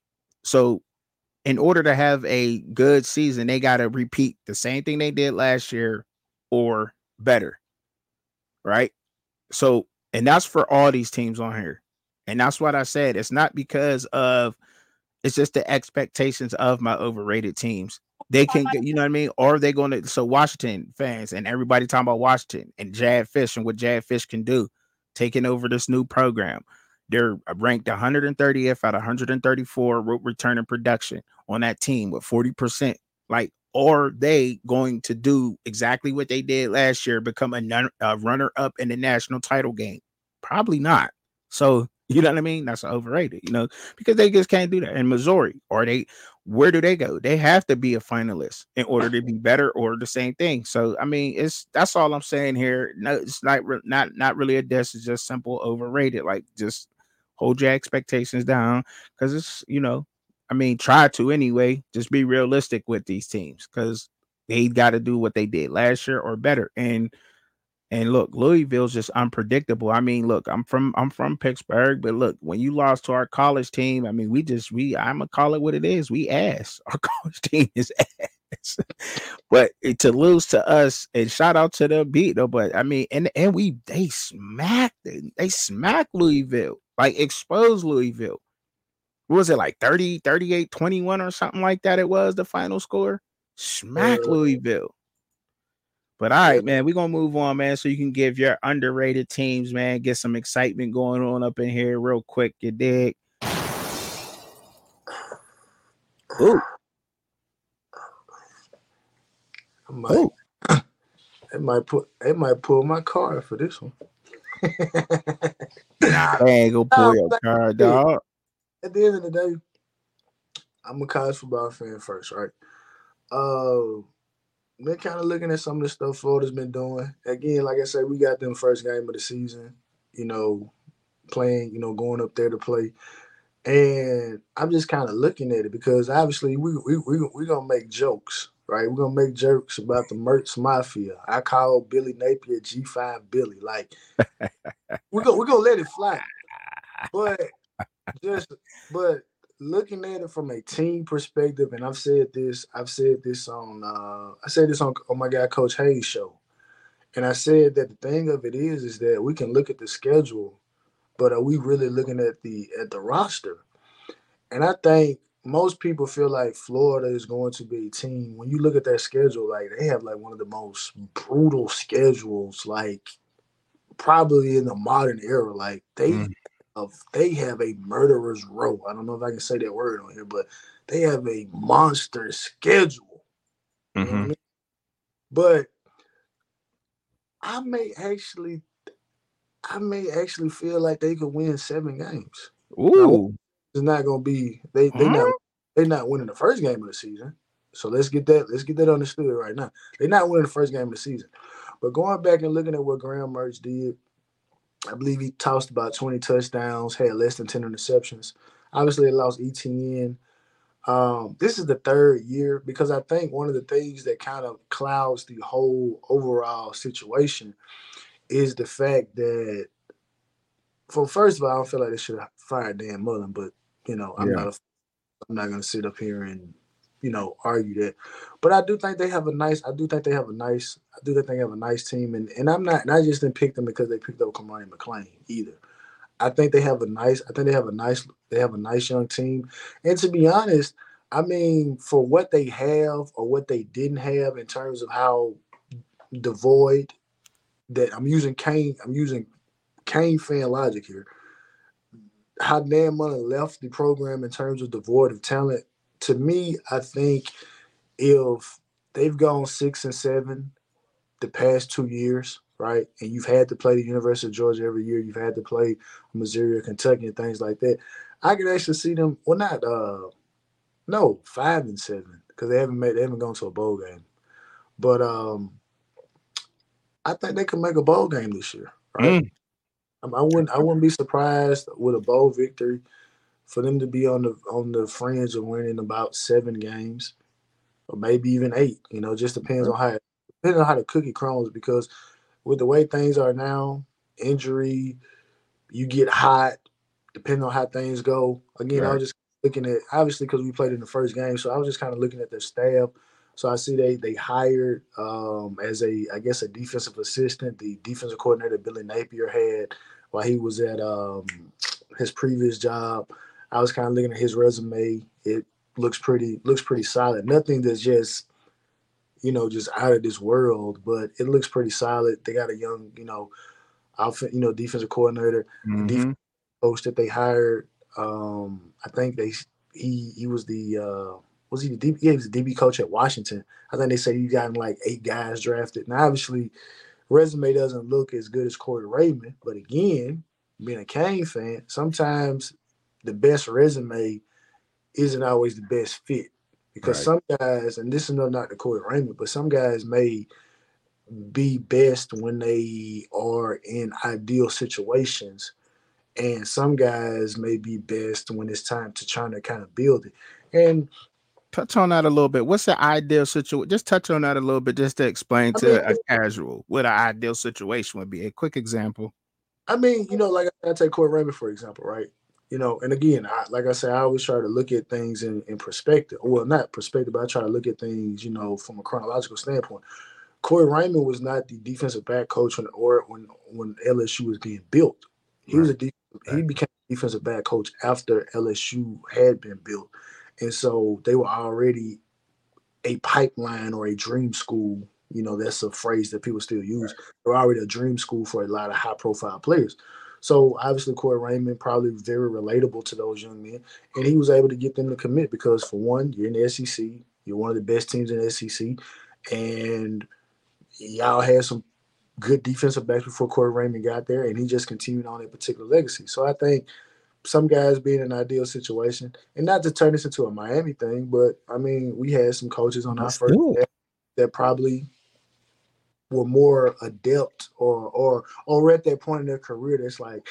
So, in order to have a good season, they got to repeat the same thing they did last year or better, right? So, and that's for all these teams on here. And that's what I said. It's not because of, it's just the expectations of my overrated teams. They can get, you know what I mean? Or they're going to, so Washington fans and everybody talking about Washington and Jad Fish and what Jad Fish can do, taking over this new program. They're ranked one hundred thirtieth out of one hundred thirty-four returning production on that team with forty percent. Like, are they going to do exactly what they did last year, become a, a runner-up in the national title game? Probably not. So You know what I mean? That's overrated, you know, because they just can't do that. In Missouri, or they, where do they go? They have to be a finalist in order to be better, or the same thing. So, I mean, it's that's all I'm saying here. No, it's not not not really a diss. It's just simple overrated. Like, just hold your expectations down, because it's, you know, I mean, try to anyway. Just be realistic with these teams, because they got to do what they did last year or better. And And look, Louisville's just unpredictable. I mean, look, I'm from I'm from Pittsburgh, but look, when you lost to our college team, I mean, we just we I'm gonna call it what it is. We ass. Our college team is ass. But to lose to us, and shout out to the beat though, but I mean, and and we they smacked it. They smacked Louisville, like exposed Louisville. What was it, like thirty, thirty-eight, twenty-one or something like that? It was the final score. Smack Uh, Louisville. But all right, man, we're gonna move on, man, so you can give your underrated teams, man, get some excitement going on up in here real quick. You dig? Ooh. I might, Ooh. It might put it might pull my card for this one. Nah, they ain't gonna pull your card, dog. At the end of the day, I'm a college football fan first, right? Uh They're kind of looking at some of the stuff Florida's been doing. Again, like I said, we got them first game of the season, you know, playing, you know, going up there to play. And I'm just kind of looking at it because obviously we we we we're gonna make jokes, right? We're gonna make jokes about the Mertz Mafia. I call Billy Napier G five Billy. Like we're gonna we're gonna let it fly. But just but looking at it from a team perspective, and I've said this, I've said this on, uh, I said this on, on my guy Coach Hayes' show, and I said that the thing of it is, is that we can look at the schedule, but are we really looking at the at the roster? And I think most people feel like Florida is going to be a team. When you look at their schedule, like they have like one of the most brutal schedules, like probably in the modern era. Like they. Mm. Of they have a murderer's row. I don't know if I can say that word on here, but they have a monster schedule. You mm-hmm. know what I mean? But I may actually, I may actually feel like they could win seven games. Ooh, now, it's not gonna be they they huh? not they're not winning the first game of the season. So let's get that let's get that understood right now. They're not winning the first game of the season. But going back and looking at what Graham Mertz did. I believe he tossed about twenty touchdowns, had less than ten interceptions. Obviously, they lost E T N. Um, this is the third year because I think one of the things that kind of clouds the whole overall situation is the fact that, for first of all, I don't feel like they should have fired Dan Mullen, but you know, I'm yeah. not a, I'm not going to sit up here and you know argue that. But I do think they have a nice. I do think they have a nice. I do think they have a nice team, and, and I'm not. And I just didn't pick them because they picked up Kamani McLean either. I think they have a nice. I think they have a nice. They have a nice young team, and to be honest, I mean, for what they have or what they didn't have in terms of how devoid that I'm using Kane. I'm using Kane fan logic here. How Dan Mullen left the program in terms of devoid of talent. To me, I think if they've gone six and seven the past two years, right, and you've had to play the University of Georgia every year, you've had to play Missouri or Kentucky and things like that, I could actually see them. Well, not uh, no five and seven because they haven't made they haven't gone to a bowl game, but um, I think they can make a bowl game this year, right? Mm. Um, I wouldn't I wouldn't be surprised with a bowl victory for them to be on the on the fringe of winning about seven games, or maybe even eight. You know, just depends on how depends on how the cookie crumbles. Because with the way things are now, injury, you get hot, depending on how things go. Again, right. I was just looking at obviously because we played in the first game, so I was just kind of looking at their staff. So I see they they hired um, as a I guess a defensive assistant, the defensive coordinator Billy Napier had while he was at um, his previous job. I was kind of looking at his resume. It looks pretty looks pretty solid. Nothing that's just, you know, just out of this world, but it looks pretty solid. They got a young, you know, outfit, you know, defensive coordinator, mm-hmm. the defensive coach that they hired. Um, I think they he he was the uh, was he the D B, yeah, he was the D B coach at Washington. I think they said you got like eight guys drafted. Now, obviously, resume doesn't look as good as Corey Raymond, but again, being a Cane fan, sometimes the best resume isn't always the best fit because right. some guys, and this is no not to Corey Raymond, but some guys may be best when they are in ideal situations, and some guys may be best when it's time to try to kind of build it. And touch on that a little bit. What's the ideal situation? Just touch on that a little bit, just to explain to I mean, a casual what an ideal situation would be. A quick example. I mean, you know, like I take Corey Raymond for example, right? You know, and again, I, like I said, I always try to look at things in, in perspective. Well, not perspective, but I try to look at things, you know, from a chronological standpoint. Corey Raymond was not the defensive back coach when or when when L S U was being built. He right. was a de- he became a defensive back coach after L S U had been built, and so they were already a pipeline or a dream school. You know, that's a phrase that people still use. Right. They're already a dream school for a lot of high profile players. So obviously Corey Raymond probably very relatable to those young men, and he was able to get them to commit because for one, you're in the S E C, you're one of the best teams in the S E C, and y'all had some good defensive backs before Corey Raymond got there, and he just continued on that particular legacy. So I think some guys being in an ideal situation, and not to turn this into a Miami thing, but I mean, we had some coaches on our first that, that probably were more adept or or or at that point in their career that's like,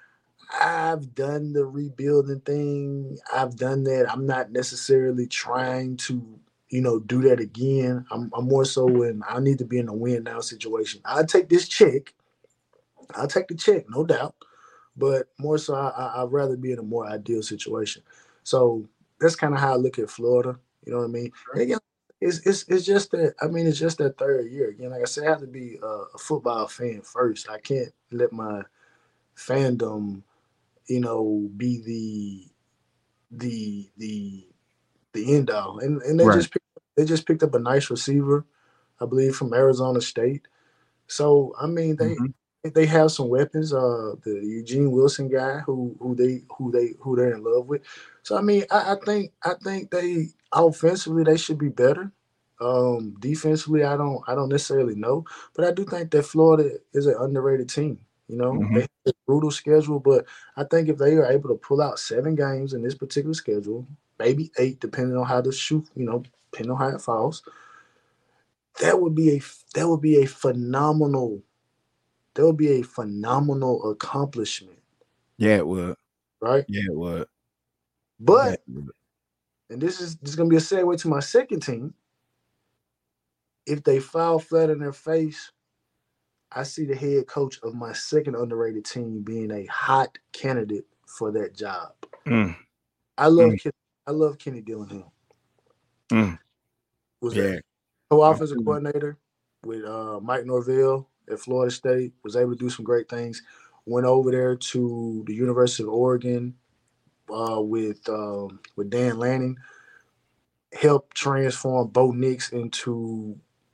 I've done the rebuilding thing. I've done that. I'm not necessarily trying to, you know, do that again. I'm, I'm more so when I need to be in a win now situation. I'll take this check. I'll take the check, no doubt. But more so, I, I, I'd rather be in a more ideal situation. So that's kind of how I look at Florida. You know what I mean? And again, it's, it's, it's just that, I mean, it's just that third year. Again, like I said, I have to be a, a football fan first. I can't let my fandom, you know, be the, the, the, the end all. And and they right. just picked, they just picked up a nice receiver, I believe, from Arizona State. So I mean they mm-hmm. they have some weapons. Uh, the Eugene Wilson guy who who they who they who they're in love with. So I mean I, I think I think they offensively they should be better. Um, defensively I don't I don't necessarily know, but I do think that Florida is an underrated team. You know, mm-hmm. they have a brutal schedule, but I think if they are able to pull out seven games in this particular schedule, maybe eight, depending on how the shoot, you know, depending on how it falls, that would be a that would be a phenomenal, that would be a phenomenal accomplishment. Yeah, it would. Right? Yeah, it would. But, yeah, it would. And this is this is gonna be a segue to my second team. If they fall flat on their face, I see the head coach of my second underrated team being a hot candidate for that job. Mm. I love mm. Kenny, I love Kenny Dillingham. Mm. Was yeah. a co-offensive mm. coordinator with uh, Mike Norvell at Florida State. Was able to do some great things. Went over there to the University of Oregon uh, with um, with Dan Lanning. Helped transform Bo Nix into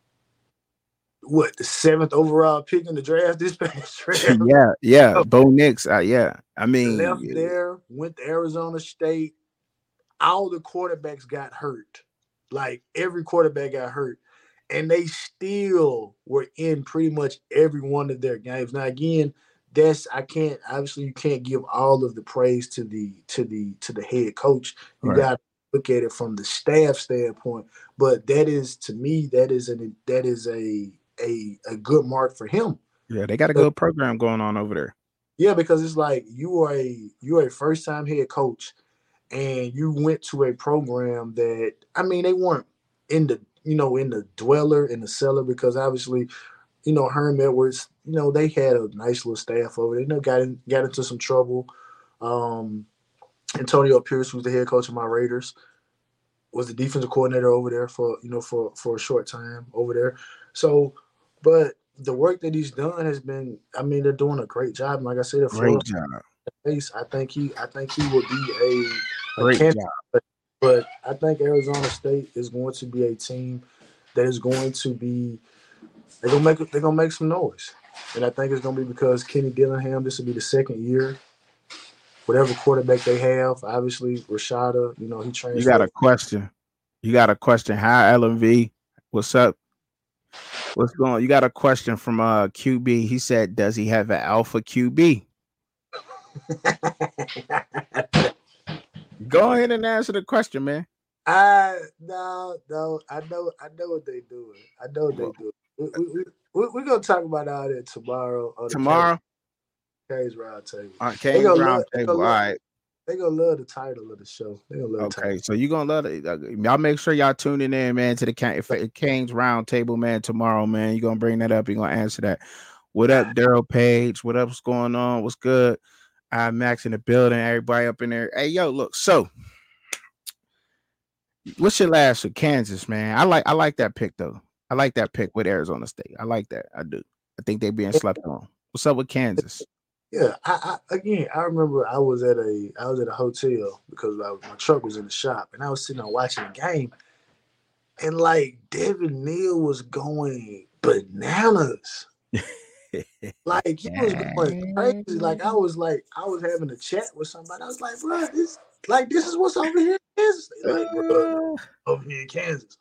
what, the seventh overall pick in the draft this past draft? Yeah, yeah. Bo Nix, uh, yeah. I mean, left there, went to Arizona State. All the quarterbacks got hurt. Like every quarterback got hurt. And they still were in pretty much every one of their games. Now again, that's I can't obviously you can't give all of the praise to the to the to the head coach. You right. gotta look at it from the staff standpoint. But that is to me, that is an that is a a a good mark for him. Yeah, they got a good program going on over there. Yeah, because it's like you are a you're a first time head coach, and you went to a program that I mean they weren't in the you know in the dweller in the cellar because obviously you know Herm Edwards you know they had a nice little staff over there. You know got in, got into some trouble. Um, Antonio Pierce, who's the head coach of my Raiders, was the defensive coordinator over there for you know for for a short time over there. So. But the work that he's done has been, I mean, they're doing a great job. And like I said, if great job. Face, I think he, I think he will be a, a great candidate. job. But, but I think Arizona State is going to be a team that is going to be, they're gonna make, they're gonna make some noise, and I think it's gonna be because Kenny Dillingham. This will be the second year. Whatever quarterback they have, obviously Rashada, you know, he trains. You got a question. You got a question. Hi, L M V. What's up? What's going on? You got a question from uh Q B. He said, does he have an alpha Q B? Go ahead and answer the question, man. I no no I know I know what they doing. I know what they doing. We, we, we, we're gonna talk about all that tomorrow. On tomorrow, Canes Round Table. On Canes Round Table. All right. They gonna love the title of the show. They gonna love okay, so you gonna love it. Uh, y'all make sure y'all tuning in, man, to the Canes Round Table, man. Tomorrow, man, you gonna bring that up. You gonna answer that. What up, Daryl Page? What up? What's going on? What's good? I Max in the building. Everybody up in there. Hey, yo, look. So, what's your last with Kansas, man? I like I like that pick though. I like that pick with Arizona State. I like that. I do. I think they being slept on. What's up with Kansas? Yeah, I, I again, I remember I was at a I was at a hotel because I, my truck was in the shop, and I was sitting there watching the game, and like Devin Neal was going bananas, like he was going crazy. Like I was like I was having a chat with somebody. I was like, bro, this like this is what's over here in Kansas. Like, bro, over here in Kansas.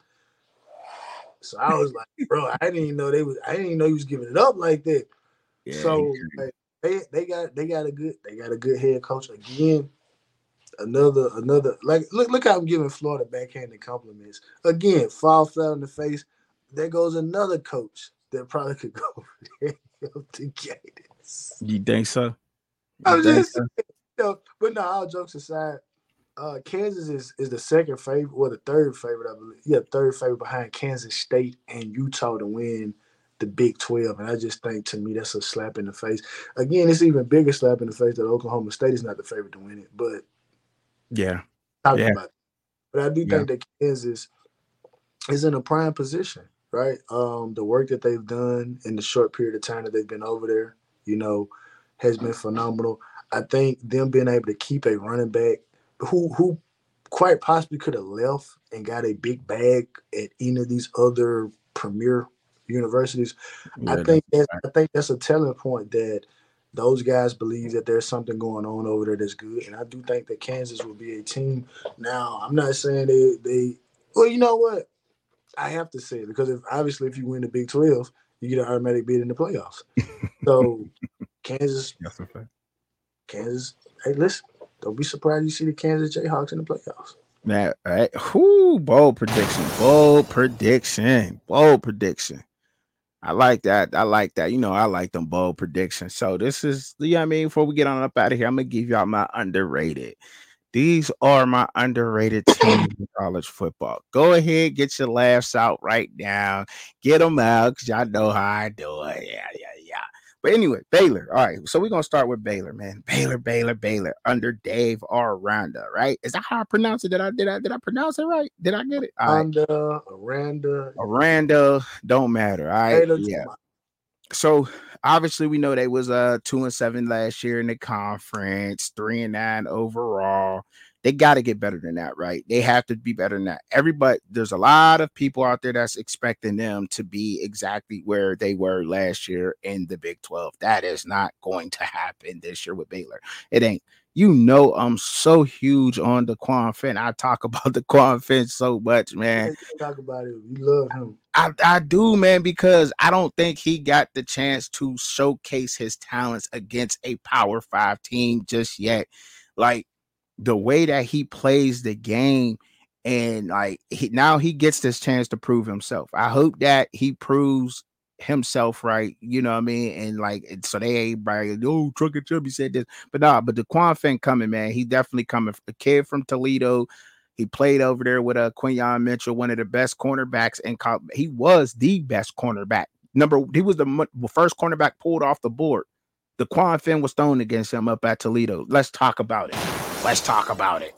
So I was like, bro, I didn't even know they was. I didn't even know he was giving it up like that. Yeah, so. Like, They, they got they got a good they got a good head coach again. Another another like look look how I'm giving Florida backhanded compliments again. Fall flat in the face. There goes another coach that probably could go over there and help the Gators. You think so? You I'm just so? You know, but no, all jokes aside, uh, Kansas is is the second favorite or the third favorite, I believe. Yeah, third favorite behind Kansas State and Utah to win the Big twelve, and I just think to me that's a slap in the face. Again, it's even bigger slap in the face that Oklahoma State is not the favorite to win it. But yeah, talk yeah. about it. But I do yeah. think that Kansas is in a prime position, right? Um, the work that they've done in the short period of time that they've been over there, you know, has been phenomenal. I think them being able to keep a running back who who quite possibly could have left and got a big bag at any of these other premier universities. Yeah, I think that I think that's a telling point that those guys believe that there's something going on over there that's good, and I do think that Kansas will be a team. Now, I'm not saying they they. Well, you know what? I have to say it because if obviously if you win the Big twelve, you get an automatic bid in the playoffs. So Kansas, Kansas. Hey, listen, don't be surprised you see the Kansas Jayhawks in the playoffs. Man, all right. Whoo, bold prediction, bold prediction, bold prediction. I like that. I like that. You know, I like them bold predictions. So this is, you know what I mean? Before we get on up out of here, I'm going to give y'all my underrated. These are my underrated teams in college football. Go ahead, get your laughs out right now. Get them out because y'all know how I do it. Yeah, yeah, yeah. But anyway, Baylor. All right, so we're going to start with Baylor, man. Baylor, Baylor, Baylor under Dave Aranda, right? Is that how I pronounce it? Did I did I, did I pronounce it right? Did I get it? Aranda, right. Aranda. Aranda, don't matter, all right? Yeah. So, obviously, we know they was uh, two and seven last year in the conference, three and nine overall. They got to get better than that, right? They have to be better than that. Everybody, there's a lot of people out there that's expecting them to be exactly where they were last year in the Big twelve. That is not going to happen this year with Baylor. It ain't. You know, I'm so huge on DeQuan Finn. I talk about DeQuan Finn so much, man. You talk about it. You love him. I, I do, man, because I don't think he got the chance to showcase his talents against a Power Five team just yet. Like, the way that he plays the game, and like he, now he gets this chance to prove himself. I hope that he proves himself right, you know what I mean? And like, so they ain't bragging, oh, Truck and Chubby said this, but nah, but DeQuan Finn coming, man. He definitely coming. A kid from Toledo. He played over there with a uh, Quinyon Mitchell, one of the best cornerbacks in college. He was the best cornerback. Number, he was the first cornerback pulled off the board. DeQuan Finn was thrown against him up at Toledo. Let's talk about it. Let's talk about it.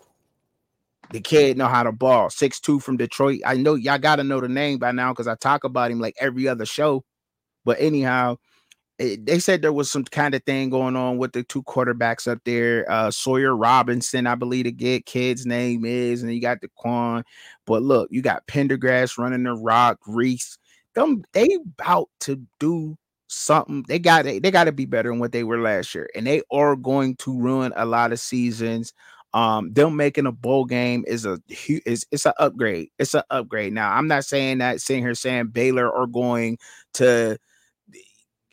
The kid know how to ball. six two from Detroit. I know y'all got to know the name by now because I talk about him like every other show. But anyhow, it, they said there was some kind of thing going on with the two quarterbacks up there. Uh, Sawyer Robinson, I believe the get kid's name is, and you got DeQuan. But look, you got Pendergrass running the rock, Reese. Them, they about to do something. They got they, they got to be better than what they were last year, and they are going to ruin a lot of seasons. Um, them making a bowl game is a is it's an upgrade. It's an upgrade. Now, I'm not saying that sitting here saying Baylor are going to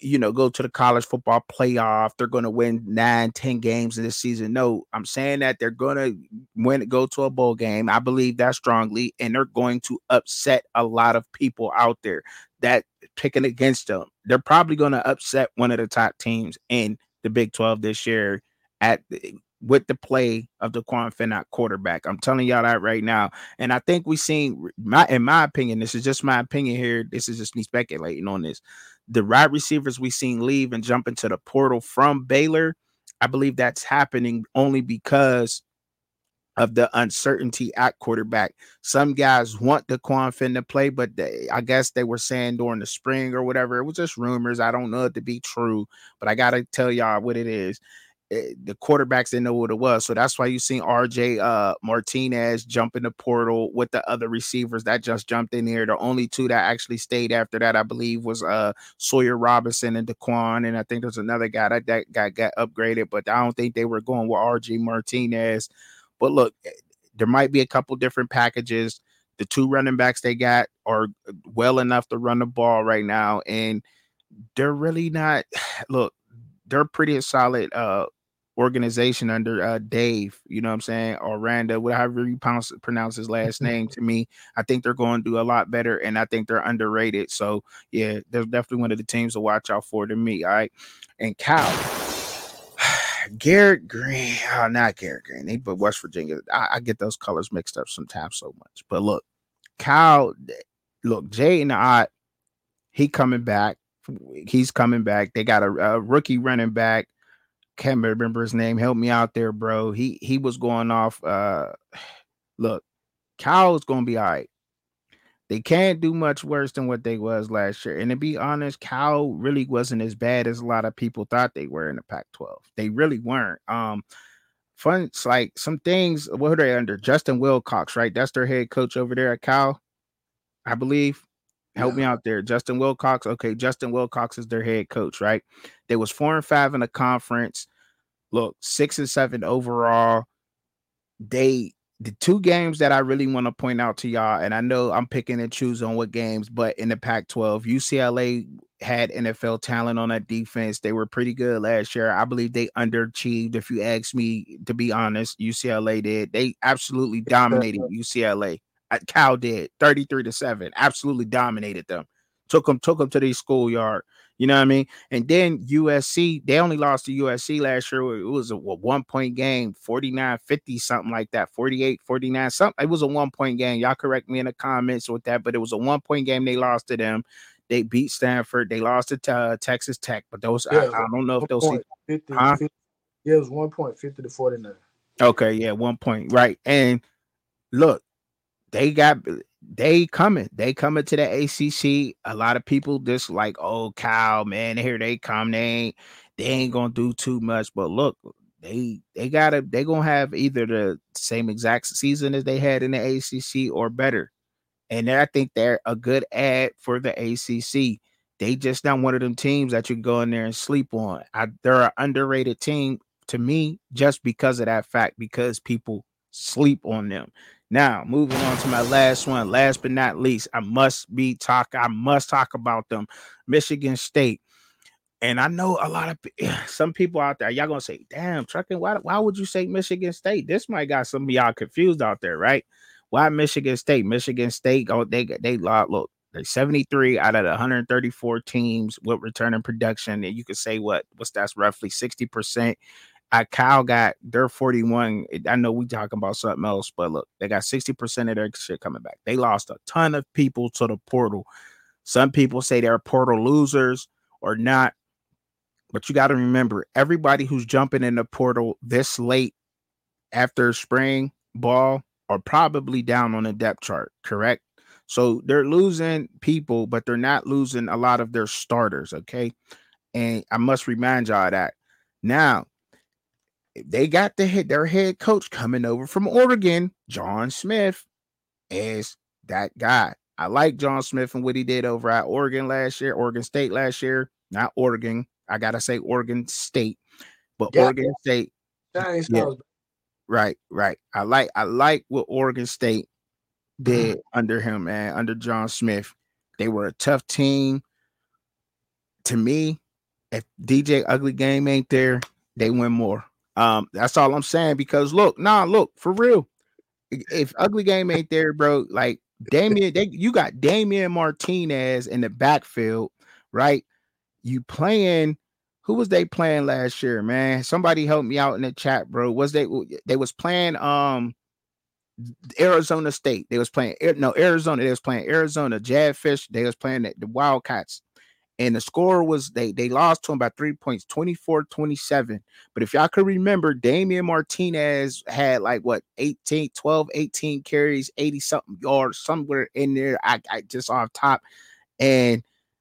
you know, go to the college football playoff. They're going to win nine, ten games in this season. No, I'm saying that they're going to win, go to a bowl game. I believe that strongly, and they're going to upset a lot of people out there that picking against them. They're probably going to upset one of the top teams in the Big twelve this year at the, with the play of the Daquan Finnock quarterback. I'm telling y'all that right now. And I think we seen, my, in my opinion, this is just my opinion here. This is just me speculating on this. The wide receivers we seen leave and jump into the portal from Baylor, I believe that's happening only because of the uncertainty at quarterback. Some guys want Daquan Finn to play, but they, I guess they were saying during the spring or whatever, it was just rumors. I don't know it to be true, but I got to tell y'all what it is. The quarterbacks didn't know what it was. So that's why you seen R J uh, Martinez jump in the portal with the other receivers that just jumped in here. The only two that actually stayed after that, I believe, was uh, Sawyer Robinson and Daquan. And I think there's another guy that, that got, got upgraded, but I don't think they were going with R J Martinez. But look, there might be a couple different packages. The two running backs they got are well enough to run the ball right now. And they're really not, look, they're pretty solid uh, organization under uh, Dave, you know what I'm saying, or Randa, whatever you pronounce, pronounce his last name. To me, I think they're going to do a lot better, and I think they're underrated. So, yeah, they're definitely one of the teams to watch out for to me, all right? And Cal, Garrett Green, oh, not Garrett Green, they but West Virginia. I, I get those colors mixed up sometimes so much. But look, Cal, look, Jaden Ott, he coming back. He's coming back. They got a, a rookie running back. Can't remember his name. Help me out there, bro. He he was going off. Uh, look, Cal is gonna be all right. They can't do much worse than what they was last year. And to be honest, Cal really wasn't as bad as a lot of people thought they were in the Pac twelve. They really weren't. Um, fun. It's like some things. What are they under? Justin Wilcox, right? That's their head coach over there at Cal, I believe. Help yeah. me out there. Justin Wilcox. Okay, Justin Wilcox is their head coach, right? They was four and five in the conference. Look, six and seven overall. They the two games that I really want to point out to y'all, and I know I'm picking and choosing on what games, but in the Pac twelve, U C L A had N F L talent on that defense. They were pretty good last year. I believe they underachieved. If you ask me, to be honest, U C L A did. They absolutely dominated U C L A. Cal did thirty-three to seven, absolutely dominated them. Took them, took them to the schoolyard. You know what I mean? And then U S C, they only lost to U S C last year. It was a, a one point game, forty-nine fifty, something like that, forty-eight forty-nine, something. It was a one point game. Y'all correct me in the comments with that, but it was a one point game. They lost to them. They beat Stanford. They lost to uh, Texas Tech, but those, yeah, I, I don't know if those, fifty, huh? fifty, yeah, it was one point, fifty to forty-nine. Okay, yeah, one point, right. And look, They got they coming. They coming to the A C C. A lot of people just like, oh, Cal, man, here they come. They ain't they ain't gonna do too much. But look, they they gotta they gonna have either the same exact season as they had in the A C C or better. And I think they're a good ad for the A C C. They just not one of them teams that you go in there and sleep on. I, they're an underrated team to me just because of that fact, because people sleep on them. Now, moving on to my last one, last but not least, I must be talk. I must talk about them, Michigan State. And I know a lot of some people out there, y'all gonna say, "Damn, Trucking, why, why would you say Michigan State?" This might got some of y'all confused out there, right? Why Michigan State? Michigan State, oh, they they look, they're seventy-three out of the one hundred thirty-four teams with returning production, and you could say what what's that's roughly sixty percent. I Cal got their forty-one. I know we talking about something else, but look, they got sixty percent of their shit coming back. They lost a ton of people to the portal. Some people say they're portal losers or not, but you got to remember, everybody who's jumping in the portal this late after spring ball are probably down on the depth chart, correct? So they're losing people, but they're not losing a lot of their starters, okay? And I must remind y'all that. Now, they got the hit their head coach coming over from Oregon, John Smith, is that guy. I like John Smith and what he did over at Oregon last year, Oregon State last year, not Oregon. I gotta say Oregon State, but yeah, Oregon yeah. State. Yeah. Right, right. I like I like what Oregon State did mm-hmm. under him, man, under John Smith. They were a tough team. To me, If D J Ugly Game ain't there, they win more. Um, that's all I'm saying. Because look, nah, look for real. If Ugly Game ain't there, bro, like Damian, they, you got Damian Martinez in the backfield, right? You playing. Who was they playing last year, man? Somebody help me out in the chat, bro. Was they they was playing um Arizona State? They was playing no Arizona. They was playing Arizona Jadfish. They was playing the, the Wildcats. And the score was they they lost to him by three points, twenty-four twenty-seven. But if y'all could remember, Damian Martinez had like what eighteen, twelve, eighteen carries, eighty something yards, somewhere in there. I, I just off top. And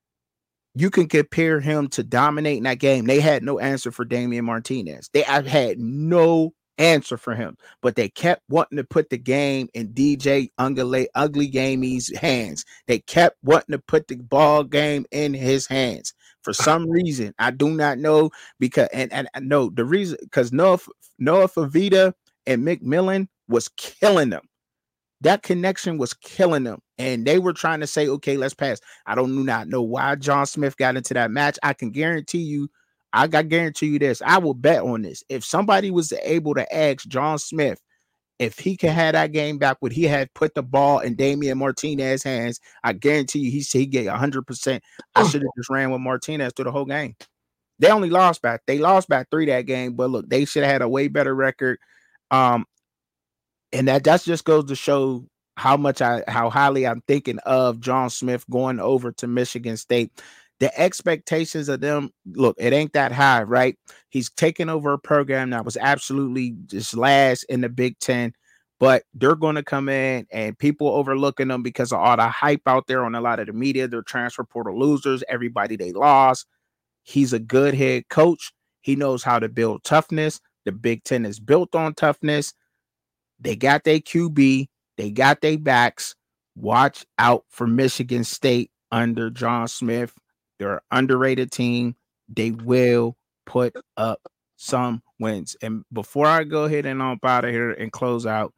you can compare him to dominating that game. They had no answer for Damian Martinez. They I had no answer for him, but they kept wanting to put the game in D J Ugly, Ugly Gamey's hands. They kept wanting to put the ball game in his hands for some reason. I do not know because and and I know the reason because Noah Noah Fivita and McMillan was killing them. That connection was killing them, and they were trying to say, "Okay, let's pass." I don't not know why John Smith got into that match. I can guarantee you. I got guarantee you this. I will bet on this. If somebody was able to ask John Smith if he could have that game back, would he have put the ball in Damian Martinez's hands? I guarantee you he said he get one hundred percent. I should have just ran with Martinez through the whole game. They only lost by they lost by three that game, but look, they should have had a way better record. Um, and that that just goes to show how much I how highly I'm thinking of John Smith going over to Michigan State. The expectations of them, look, it ain't that high, right? He's taken over a program that was absolutely just last in the Big Ten, but they're going to come in and people overlooking them because of all the hype out there on a lot of the media. They're transfer portal losers, everybody they lost. He's a good head coach. He knows how to build toughness. The Big Ten is built on toughness. They got their Q B. They got their backs. Watch out for Michigan State under John Smith. They're an underrated team. They will put up some wins. And before I go ahead and on out of here and close out,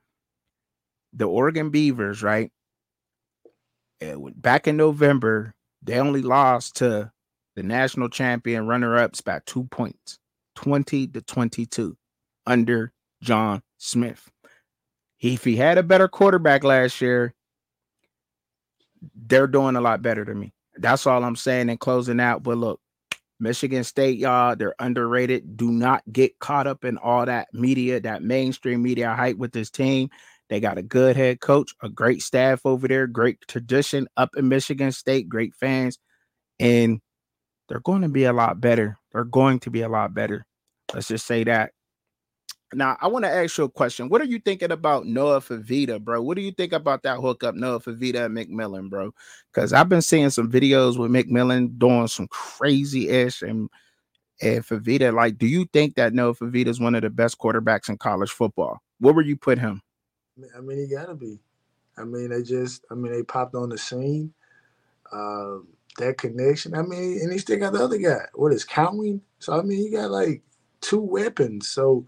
the Oregon Beavers, right? Back in November, they only lost to the national champion runner-ups by two points, twenty to twenty-two, under John Smith. He, if he had a better quarterback last year, they're doing a lot better than me. That's all I'm saying and closing out. But look, Michigan State, y'all, they're underrated. Do not get caught up in all that media, that mainstream media hype with this team. They got a good head coach, a great staff over there, great tradition up in Michigan State, great fans, and they're going to be a lot better. They're going to be a lot better. Let's just say that. Now, I want to ask you a question. What are you thinking about Noah Fivita, bro? What do you think about that hookup, Noah Fivita and McMillan, bro? Because I've been seeing some videos with McMillan doing some crazy-ish and, and Fivita. Like, do you think that Noah Fivita is one of the best quarterbacks in college football? Where would you put him? I mean, he got to be. I mean, they just, I mean, they popped on the scene. Uh, that connection. I mean, and he still got the other guy. What is Cowan? So, I mean, he got like two weapons. So,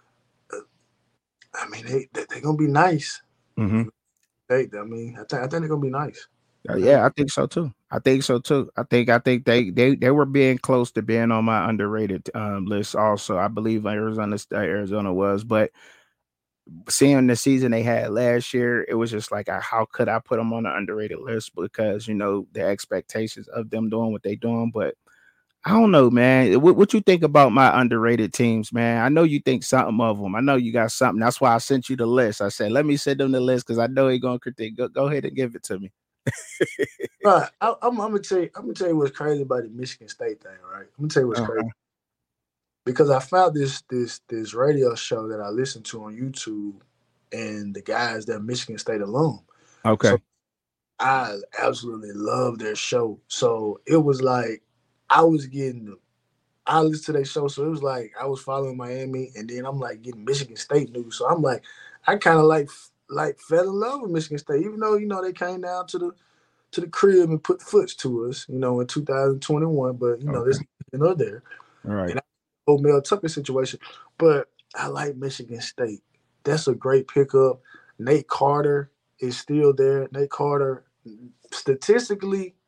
I mean, they, they, they're going to be nice. Mm-hmm. They, I mean, I, th- I think they're going to be nice. Uh, yeah, I think so, too. I think so, too. I think I think they they, they were being close to being on my underrated um, list also. I believe Arizona, Arizona was. But seeing the season they had last year, it was just like, how could I put them on the underrated list? Because, you know, the expectations of them doing what they're doing. But I don't know, man. What, what you think about my underrated teams, man? I know you think something of them. I know you got something. That's why I sent you the list. I said, let me send them the list because I know you're going to critique. Go, go ahead and give it to me. Right. I, I'm, I'm gonna tell you. I'm gonna tell you what's crazy about the Michigan State thing. Right. I'm gonna tell you what's uh-huh. crazy because I found this this this radio show that I listened to on YouTube, and the guys that Michigan State alum. Okay. So I absolutely love their show. So it was like I was getting. I listened to their show, so it was like I was following Miami, and then I'm like getting Michigan State news. So I'm like, I kind of like like fell in love with Michigan State, even though you know they came down to the to the crib and put foots to us, you know, in two thousand twenty-one. But you know, okay. This you know there, all right. And I, old Mel Tucker situation. But I like Michigan State. That's a great pickup. Nate Carter is still there. Nate Carter, statistically,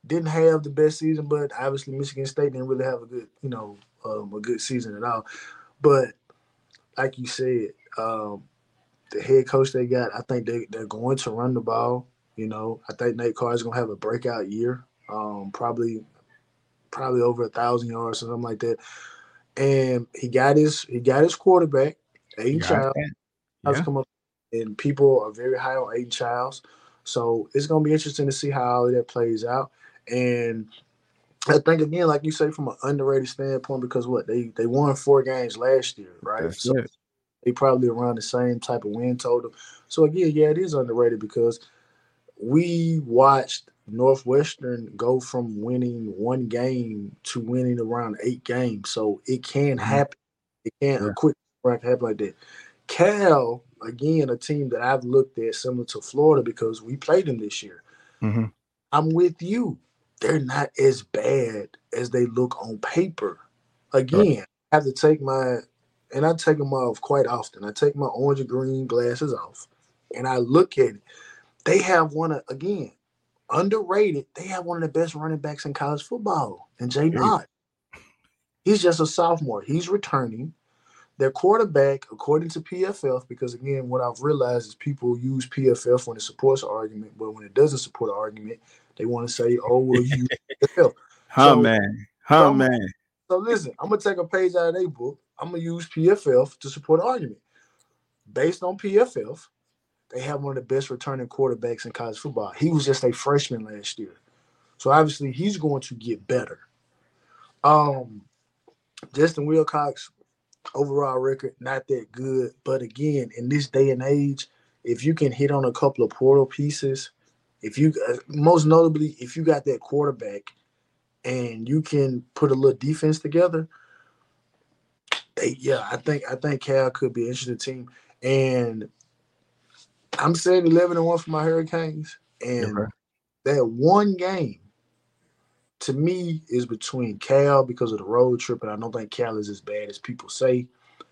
didn't have the best season, but obviously Michigan State didn't really have a good, you know, um, a good season at all. But like you said, um, the head coach they got, I think they, they're going to run the ball. You know, I think Nate Carr is going to have a breakout year, um, probably probably over a thousand yards or something like that. And he got his he got his quarterback, Aiden Childs. Yeah. Come up, and people are very high on Aiden Childs. So it's going to be interesting to see how all of that plays out. And I think, again, like you say, from an underrated standpoint, because what? They they won four games last year, right? That's so it. they probably around the same type of win total. So, again, yeah, it is underrated because we watched Northwestern go from winning one game to winning around eight games. So it can happen. It can't Yeah. a quick run happen like that. Cal, again, a team that I've looked at similar to Florida because we played them this year. Mm-hmm. I'm with you. They're not as bad as they look on paper. Again, right. I have to take my, and I take them off quite often. I take my orange and green glasses off, and I look at it. They have one of, again, underrated. They have one of the best running backs in college football, and Jaden Ott. He's just a sophomore. He's returning. Their quarterback, according to P F F, because, again, what I've realized is people use P F F when it supports an argument, but when it doesn't support an argument, they want to say, oh, well, you use P F F. Huh, so, man. Huh, so man. So, listen, I'm going to take a page out of their book. I'm going to use P F F to support an argument. Based on P F F, they have one of the best returning quarterbacks in college football. He was just a freshman last year. So, obviously, he's going to get better. Um, Justin Wilcox, overall record, not that good. But again, in this day and age, if you can hit on a couple of portal pieces, if you uh, most notably, if you got that quarterback and you can put a little defense together, they, yeah, I think I think Cal could be an interesting team. And I'm saying eleven and one for my Hurricanes. And Okay. that one game to me is between Cal because of the road trip, and I don't think Cal is as bad as people say.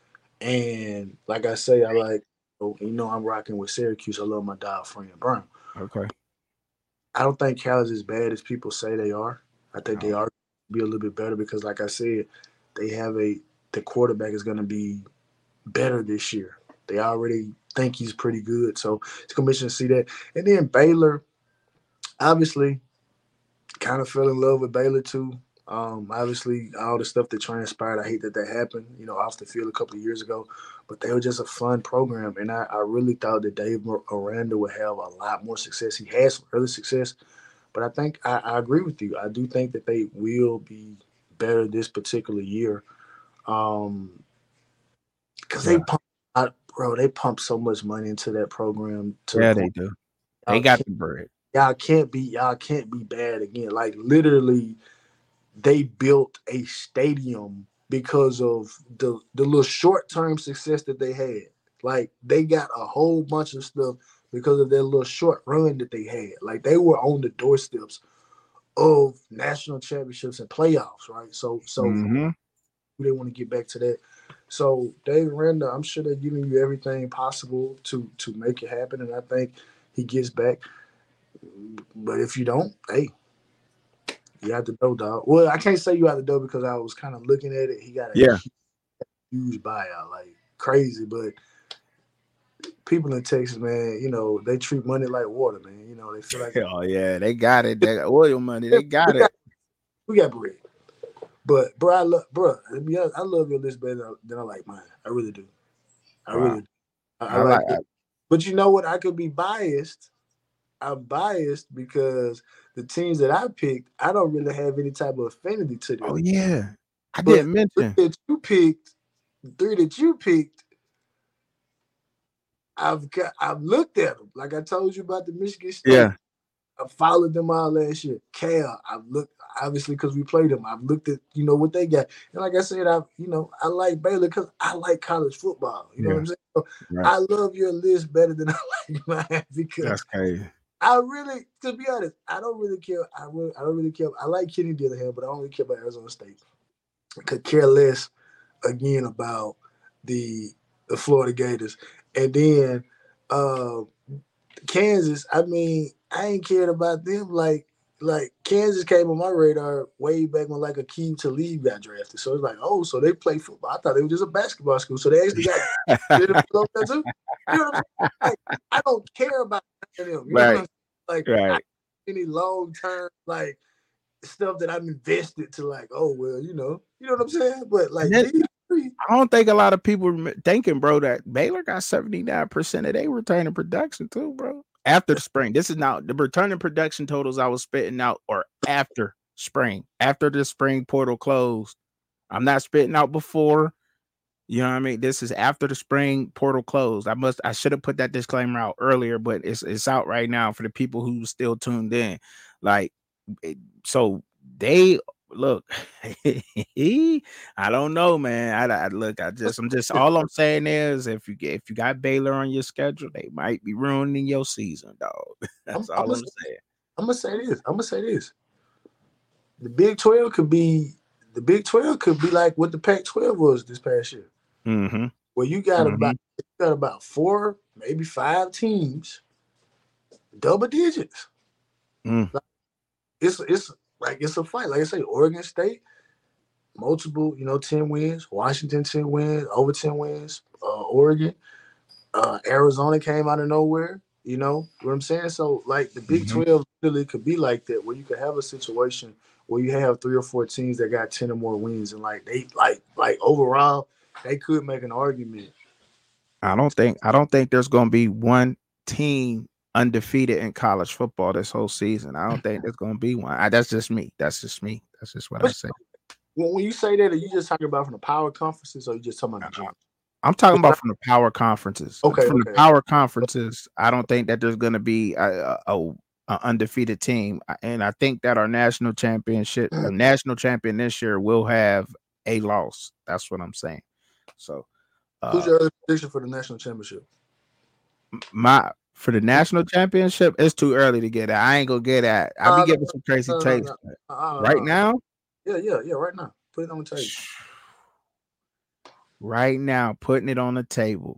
And like I say, I like, you know, I'm rocking with Syracuse. I love my dog, Friend Brown. Okay. I don't think Cal is as bad as people say they are. I think no. they are be a little bit better because, like I said, they have a the quarterback is going to be better this year. They already think he's pretty good, so it's going to be interesting to see that. And then Baylor, obviously, kind of fell in love with Baylor too. Um, obviously, all the stuff that transpired, I hate that that happened, you know, off the field a couple of years ago. But they were just a fun program, and I, I really thought that Dave Aranda would have a lot more success. He has some early success, but I think I, I agree with you. I do think that they will be better this particular year, um, because yeah. they pump, out, bro. They pump so much money into that program. To yeah, the they do. They got the bread. Y'all can't be y'all can't be bad again. Like literally. They built a stadium because of the, the little short-term success that they had. Like, they got a whole bunch of stuff because of their little short run that they had. Like, they were on the doorsteps of national championships and playoffs, right? So, so mm-hmm. they want to get back to that. So, Dave Aranda, I'm sure they're giving you everything possible to, to make it happen, and I think he gets back. But if you don't, hey, you have to know, dog. Well, I can't say you have to know because I was kind of looking at it. He got a yeah. huge buyout, like crazy. But people in Texas, man, you know, they treat money like water, man. You know, they feel like oh yeah, they got it. They got oil money. They got we it. Got, we got bread. But bro, I love, bro. To be honest, I love your list better than I like mine. I really do. I wow. really do. I, I, I like, like it. But you know what? I could be biased. I'm biased because the teams that I picked, I don't really have any type of affinity to them. Oh yeah, I but didn't mention the that you picked. The three that you picked, I've got. I've looked at them. Like I told you about the Michigan State. Yeah, I followed them all last year. Cal, I've looked obviously because we played them. I've looked at you know what they got, and like I said, I you know I like Baylor because I like college football. You yeah. know what I'm saying? So right. I love your list better than I like mine because that's crazy. I really, to be honest, I don't really care. I really, I don't really care. I like Kenny the other hand, but I don't really care about Arizona State. I could care less again about the the Florida Gators. And then uh, Kansas, I mean, I ain't cared about them like like Kansas came on my radar way back when like Akeem Talib got drafted. So it's like, oh, so they play football. I thought they were just a basketball school. So they actually got too. You know what I'm saying? Like, I don't care about them. You know right. what I'm saying? Like right. any long term like stuff that I'm invested to like, oh well, you know, you know what I'm saying? But like then, these three, I don't think a lot of people thinking, bro, that Baylor got seventy-nine percent of their returning production too, bro. After the spring. This is now the returning production totals I was spitting out or after spring. After the spring portal closed. I'm not spitting out before. You know what I mean? This is after the spring portal closed. I must I should have put that disclaimer out earlier, but it's it's out right now for the people who still tuned in. Like it, so they look, I don't know, man. I, I look, I just, I'm just, all I'm saying is, if you get, if you got Baylor on your schedule, they might be ruining your season, dog. That's I'm, all I'm, I'm saying. I'm gonna say this. I'm gonna say this. The Big twelve could be, the Big twelve could be like what the Pac twelve was this past year. Mm-hmm. Where you got mm-hmm. about, you got about four, maybe five teams, double digits. Mm. Like, it's it's like it's a fight. Like I say, Oregon State, multiple, you know, ten wins. Washington ten wins, over ten wins. Uh, Oregon, uh, Arizona came out of nowhere. You know what I'm saying? So like the Big mm-hmm. twelve really could be like that, where you could have a situation where you have three or four teams that got ten or more wins, and like they like like overall they could make an argument. I don't think I don't think there's going to be one team undefeated in college football this whole season. I don't think there's going to be one. I, that's just me. That's just me. That's just what but I say. When, when you say that, are you just talking about from the power conferences, or you just talking about the general? I'm talking about from the power conferences. Okay, from okay. the power conferences, I don't think that there's going to be a, a, a undefeated team, and I think that our national championship, a national champion this year, will have a loss. That's what I'm saying. So, uh, who's your other prediction for the national championship? My for the national championship, it's too early to get at. I ain't gonna get at. I'll be uh, giving some crazy uh, takes uh, uh, right now. Yeah, yeah, yeah. Right now, put it on the table. Right now, putting it on the table.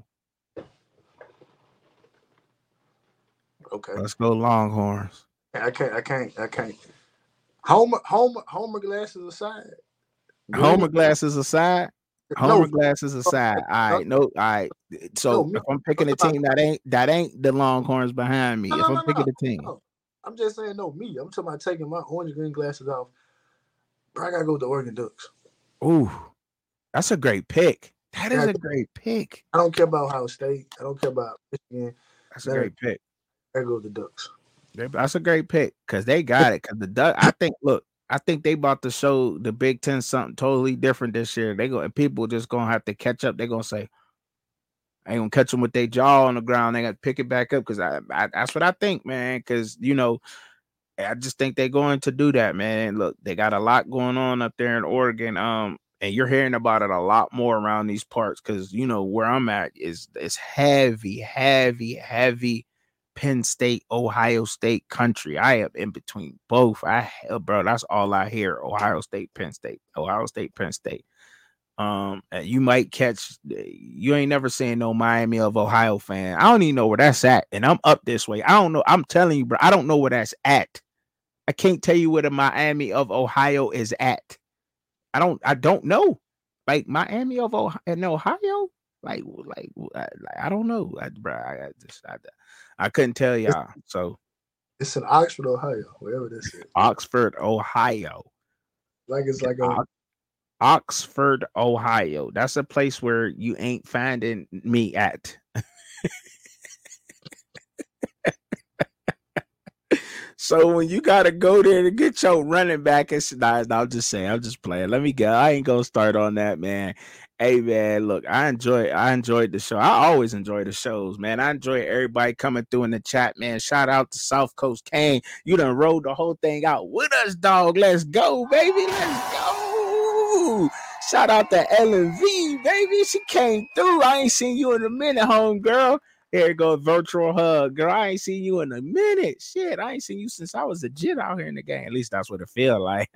Okay, let's go Longhorns. I can't. I can't. I can't. Homer, Homer, Homer glasses aside. Homer glasses aside. Homer no. glasses aside. All right, no, all right. So no, if I'm picking a team that ain't that ain't the Longhorns behind me. No, if no, I'm no, picking no, a team, no. I'm just saying no me. I'm talking about taking my orange green glasses off. Bro, I gotta go with the Oregon Ducks. Ooh, that's a great pick. That is a great pick. I don't care about Ohio State. I don't care about Michigan. That's a great pick. I go with the Ducks. That's a great pick because they got it. Because the Duck, I think. Look. I think they about to show the Big Ten something totally different this year. They go and people just gonna have to catch up. They're gonna say, I ain't gonna catch them with their jaw on the ground. They gotta pick it back up because I, I that's what I think, man. Because you know, I just think they're going to do that, man. Look, they got a lot going on up there in Oregon. Um, and you're hearing about it a lot more around these parts because you know where I'm at is it's heavy, heavy, heavy. Penn State, Ohio State country. I am in between both. I bro, that's all I hear. Ohio State, Penn State, Ohio State, Penn State. Um, you might catch. You ain't never seen no Miami of Ohio fan. I don't even know where that's at, and I'm up this way. I don't know. I'm telling you, bro. I don't know where that's at. I can't tell you where the Miami of Ohio is at. I don't. I don't know. Like Miami of Ohio, in Ohio. Like, like, like, I don't know, I, bro. I, I just, I, I couldn't tell y'all. So it's in Oxford, Ohio, wherever this is. Oxford, Ohio. Like it's like a Oxford, Ohio. That's a place where you ain't finding me at. So when you gotta go there to get your running back, it's nice. I'll just say, I'm just playing. Let me go. I ain't gonna start on that, man. Hey man, look, I enjoy I enjoyed the show. I always enjoy the shows, man. I enjoy everybody coming through in the chat, man. Shout out to South Coast Kane. You done rolled the whole thing out with us, dog. Let's go, baby. Let's go. Shout out to Ellen V, baby. She came through. I ain't seen you in a minute, home girl. Here it goes, virtual hug. Girl, I ain't seen you in a minute. Shit, I ain't seen you since I was a jit out here in the game. At least that's what it feel like.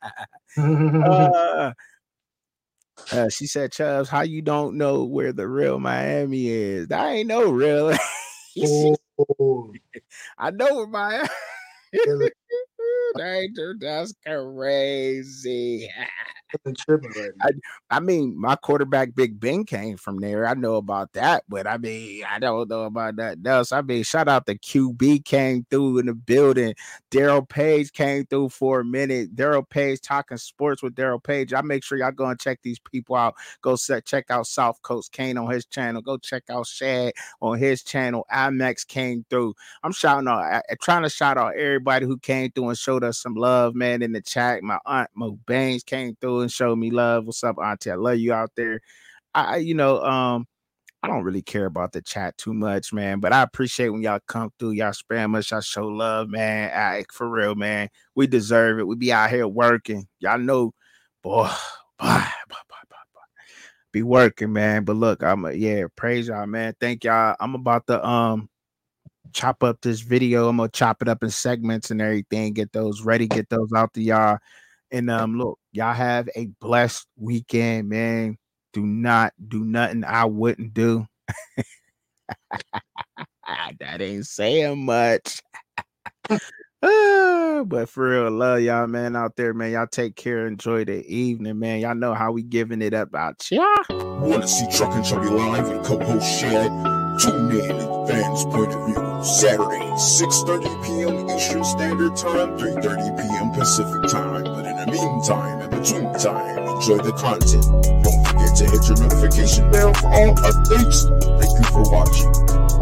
uh, Uh, she said, Chubbs, how you don't know where the real Miami is? I ain't know real. Oh. I know where Miami. Danger, that's crazy. Right I, I mean, my quarterback Big Ben came from there. I know about that, but I mean, I don't know about that else. I mean, shout out to Q B came through in the building. Daryl Page came through for a minute. Daryl Page talking sports with Daryl Page. I make sure y'all go and check these people out. Go set, check out South Coast Kane on his channel. Go check out Shad on his channel. IMAX came through. I'm shouting out, I, trying to shout out everybody who came through and showed us some love, man, in the chat. My aunt Mo Baines came through and showed me love. What's up, auntie? I love you out there. I, you know, um, I don't really care about the chat too much, man, but I appreciate when y'all come through, y'all spam us, y'all show love, man. I, for real, man, we deserve it. We be out here working. Y'all know, boy, boy, boy, boy, boy, boy. Be working, man. But look, I'm a, yeah, praise y'all, man. Thank y'all. I'm about to um chop up this video. I'm gonna chop it up in segments and everything. Get those ready. Get those out to y'all. And um, look, y'all have a blessed weekend, man. Do not do nothing I wouldn't do. That ain't saying much. uh, but for real, love y'all, man, out there, man. Y'all take care. Enjoy the evening, man. Y'all know how we giving it up out y'all. Want to see Truck and Chubby live and co-host Shad? Tune in at Fans Point of View, Saturday, six thirty p.m. Eastern Standard Time, three thirty p.m. Pacific Time. But in the meantime, in between time, enjoy the content. Don't forget to hit your notification bell for all updates. Thank you for watching.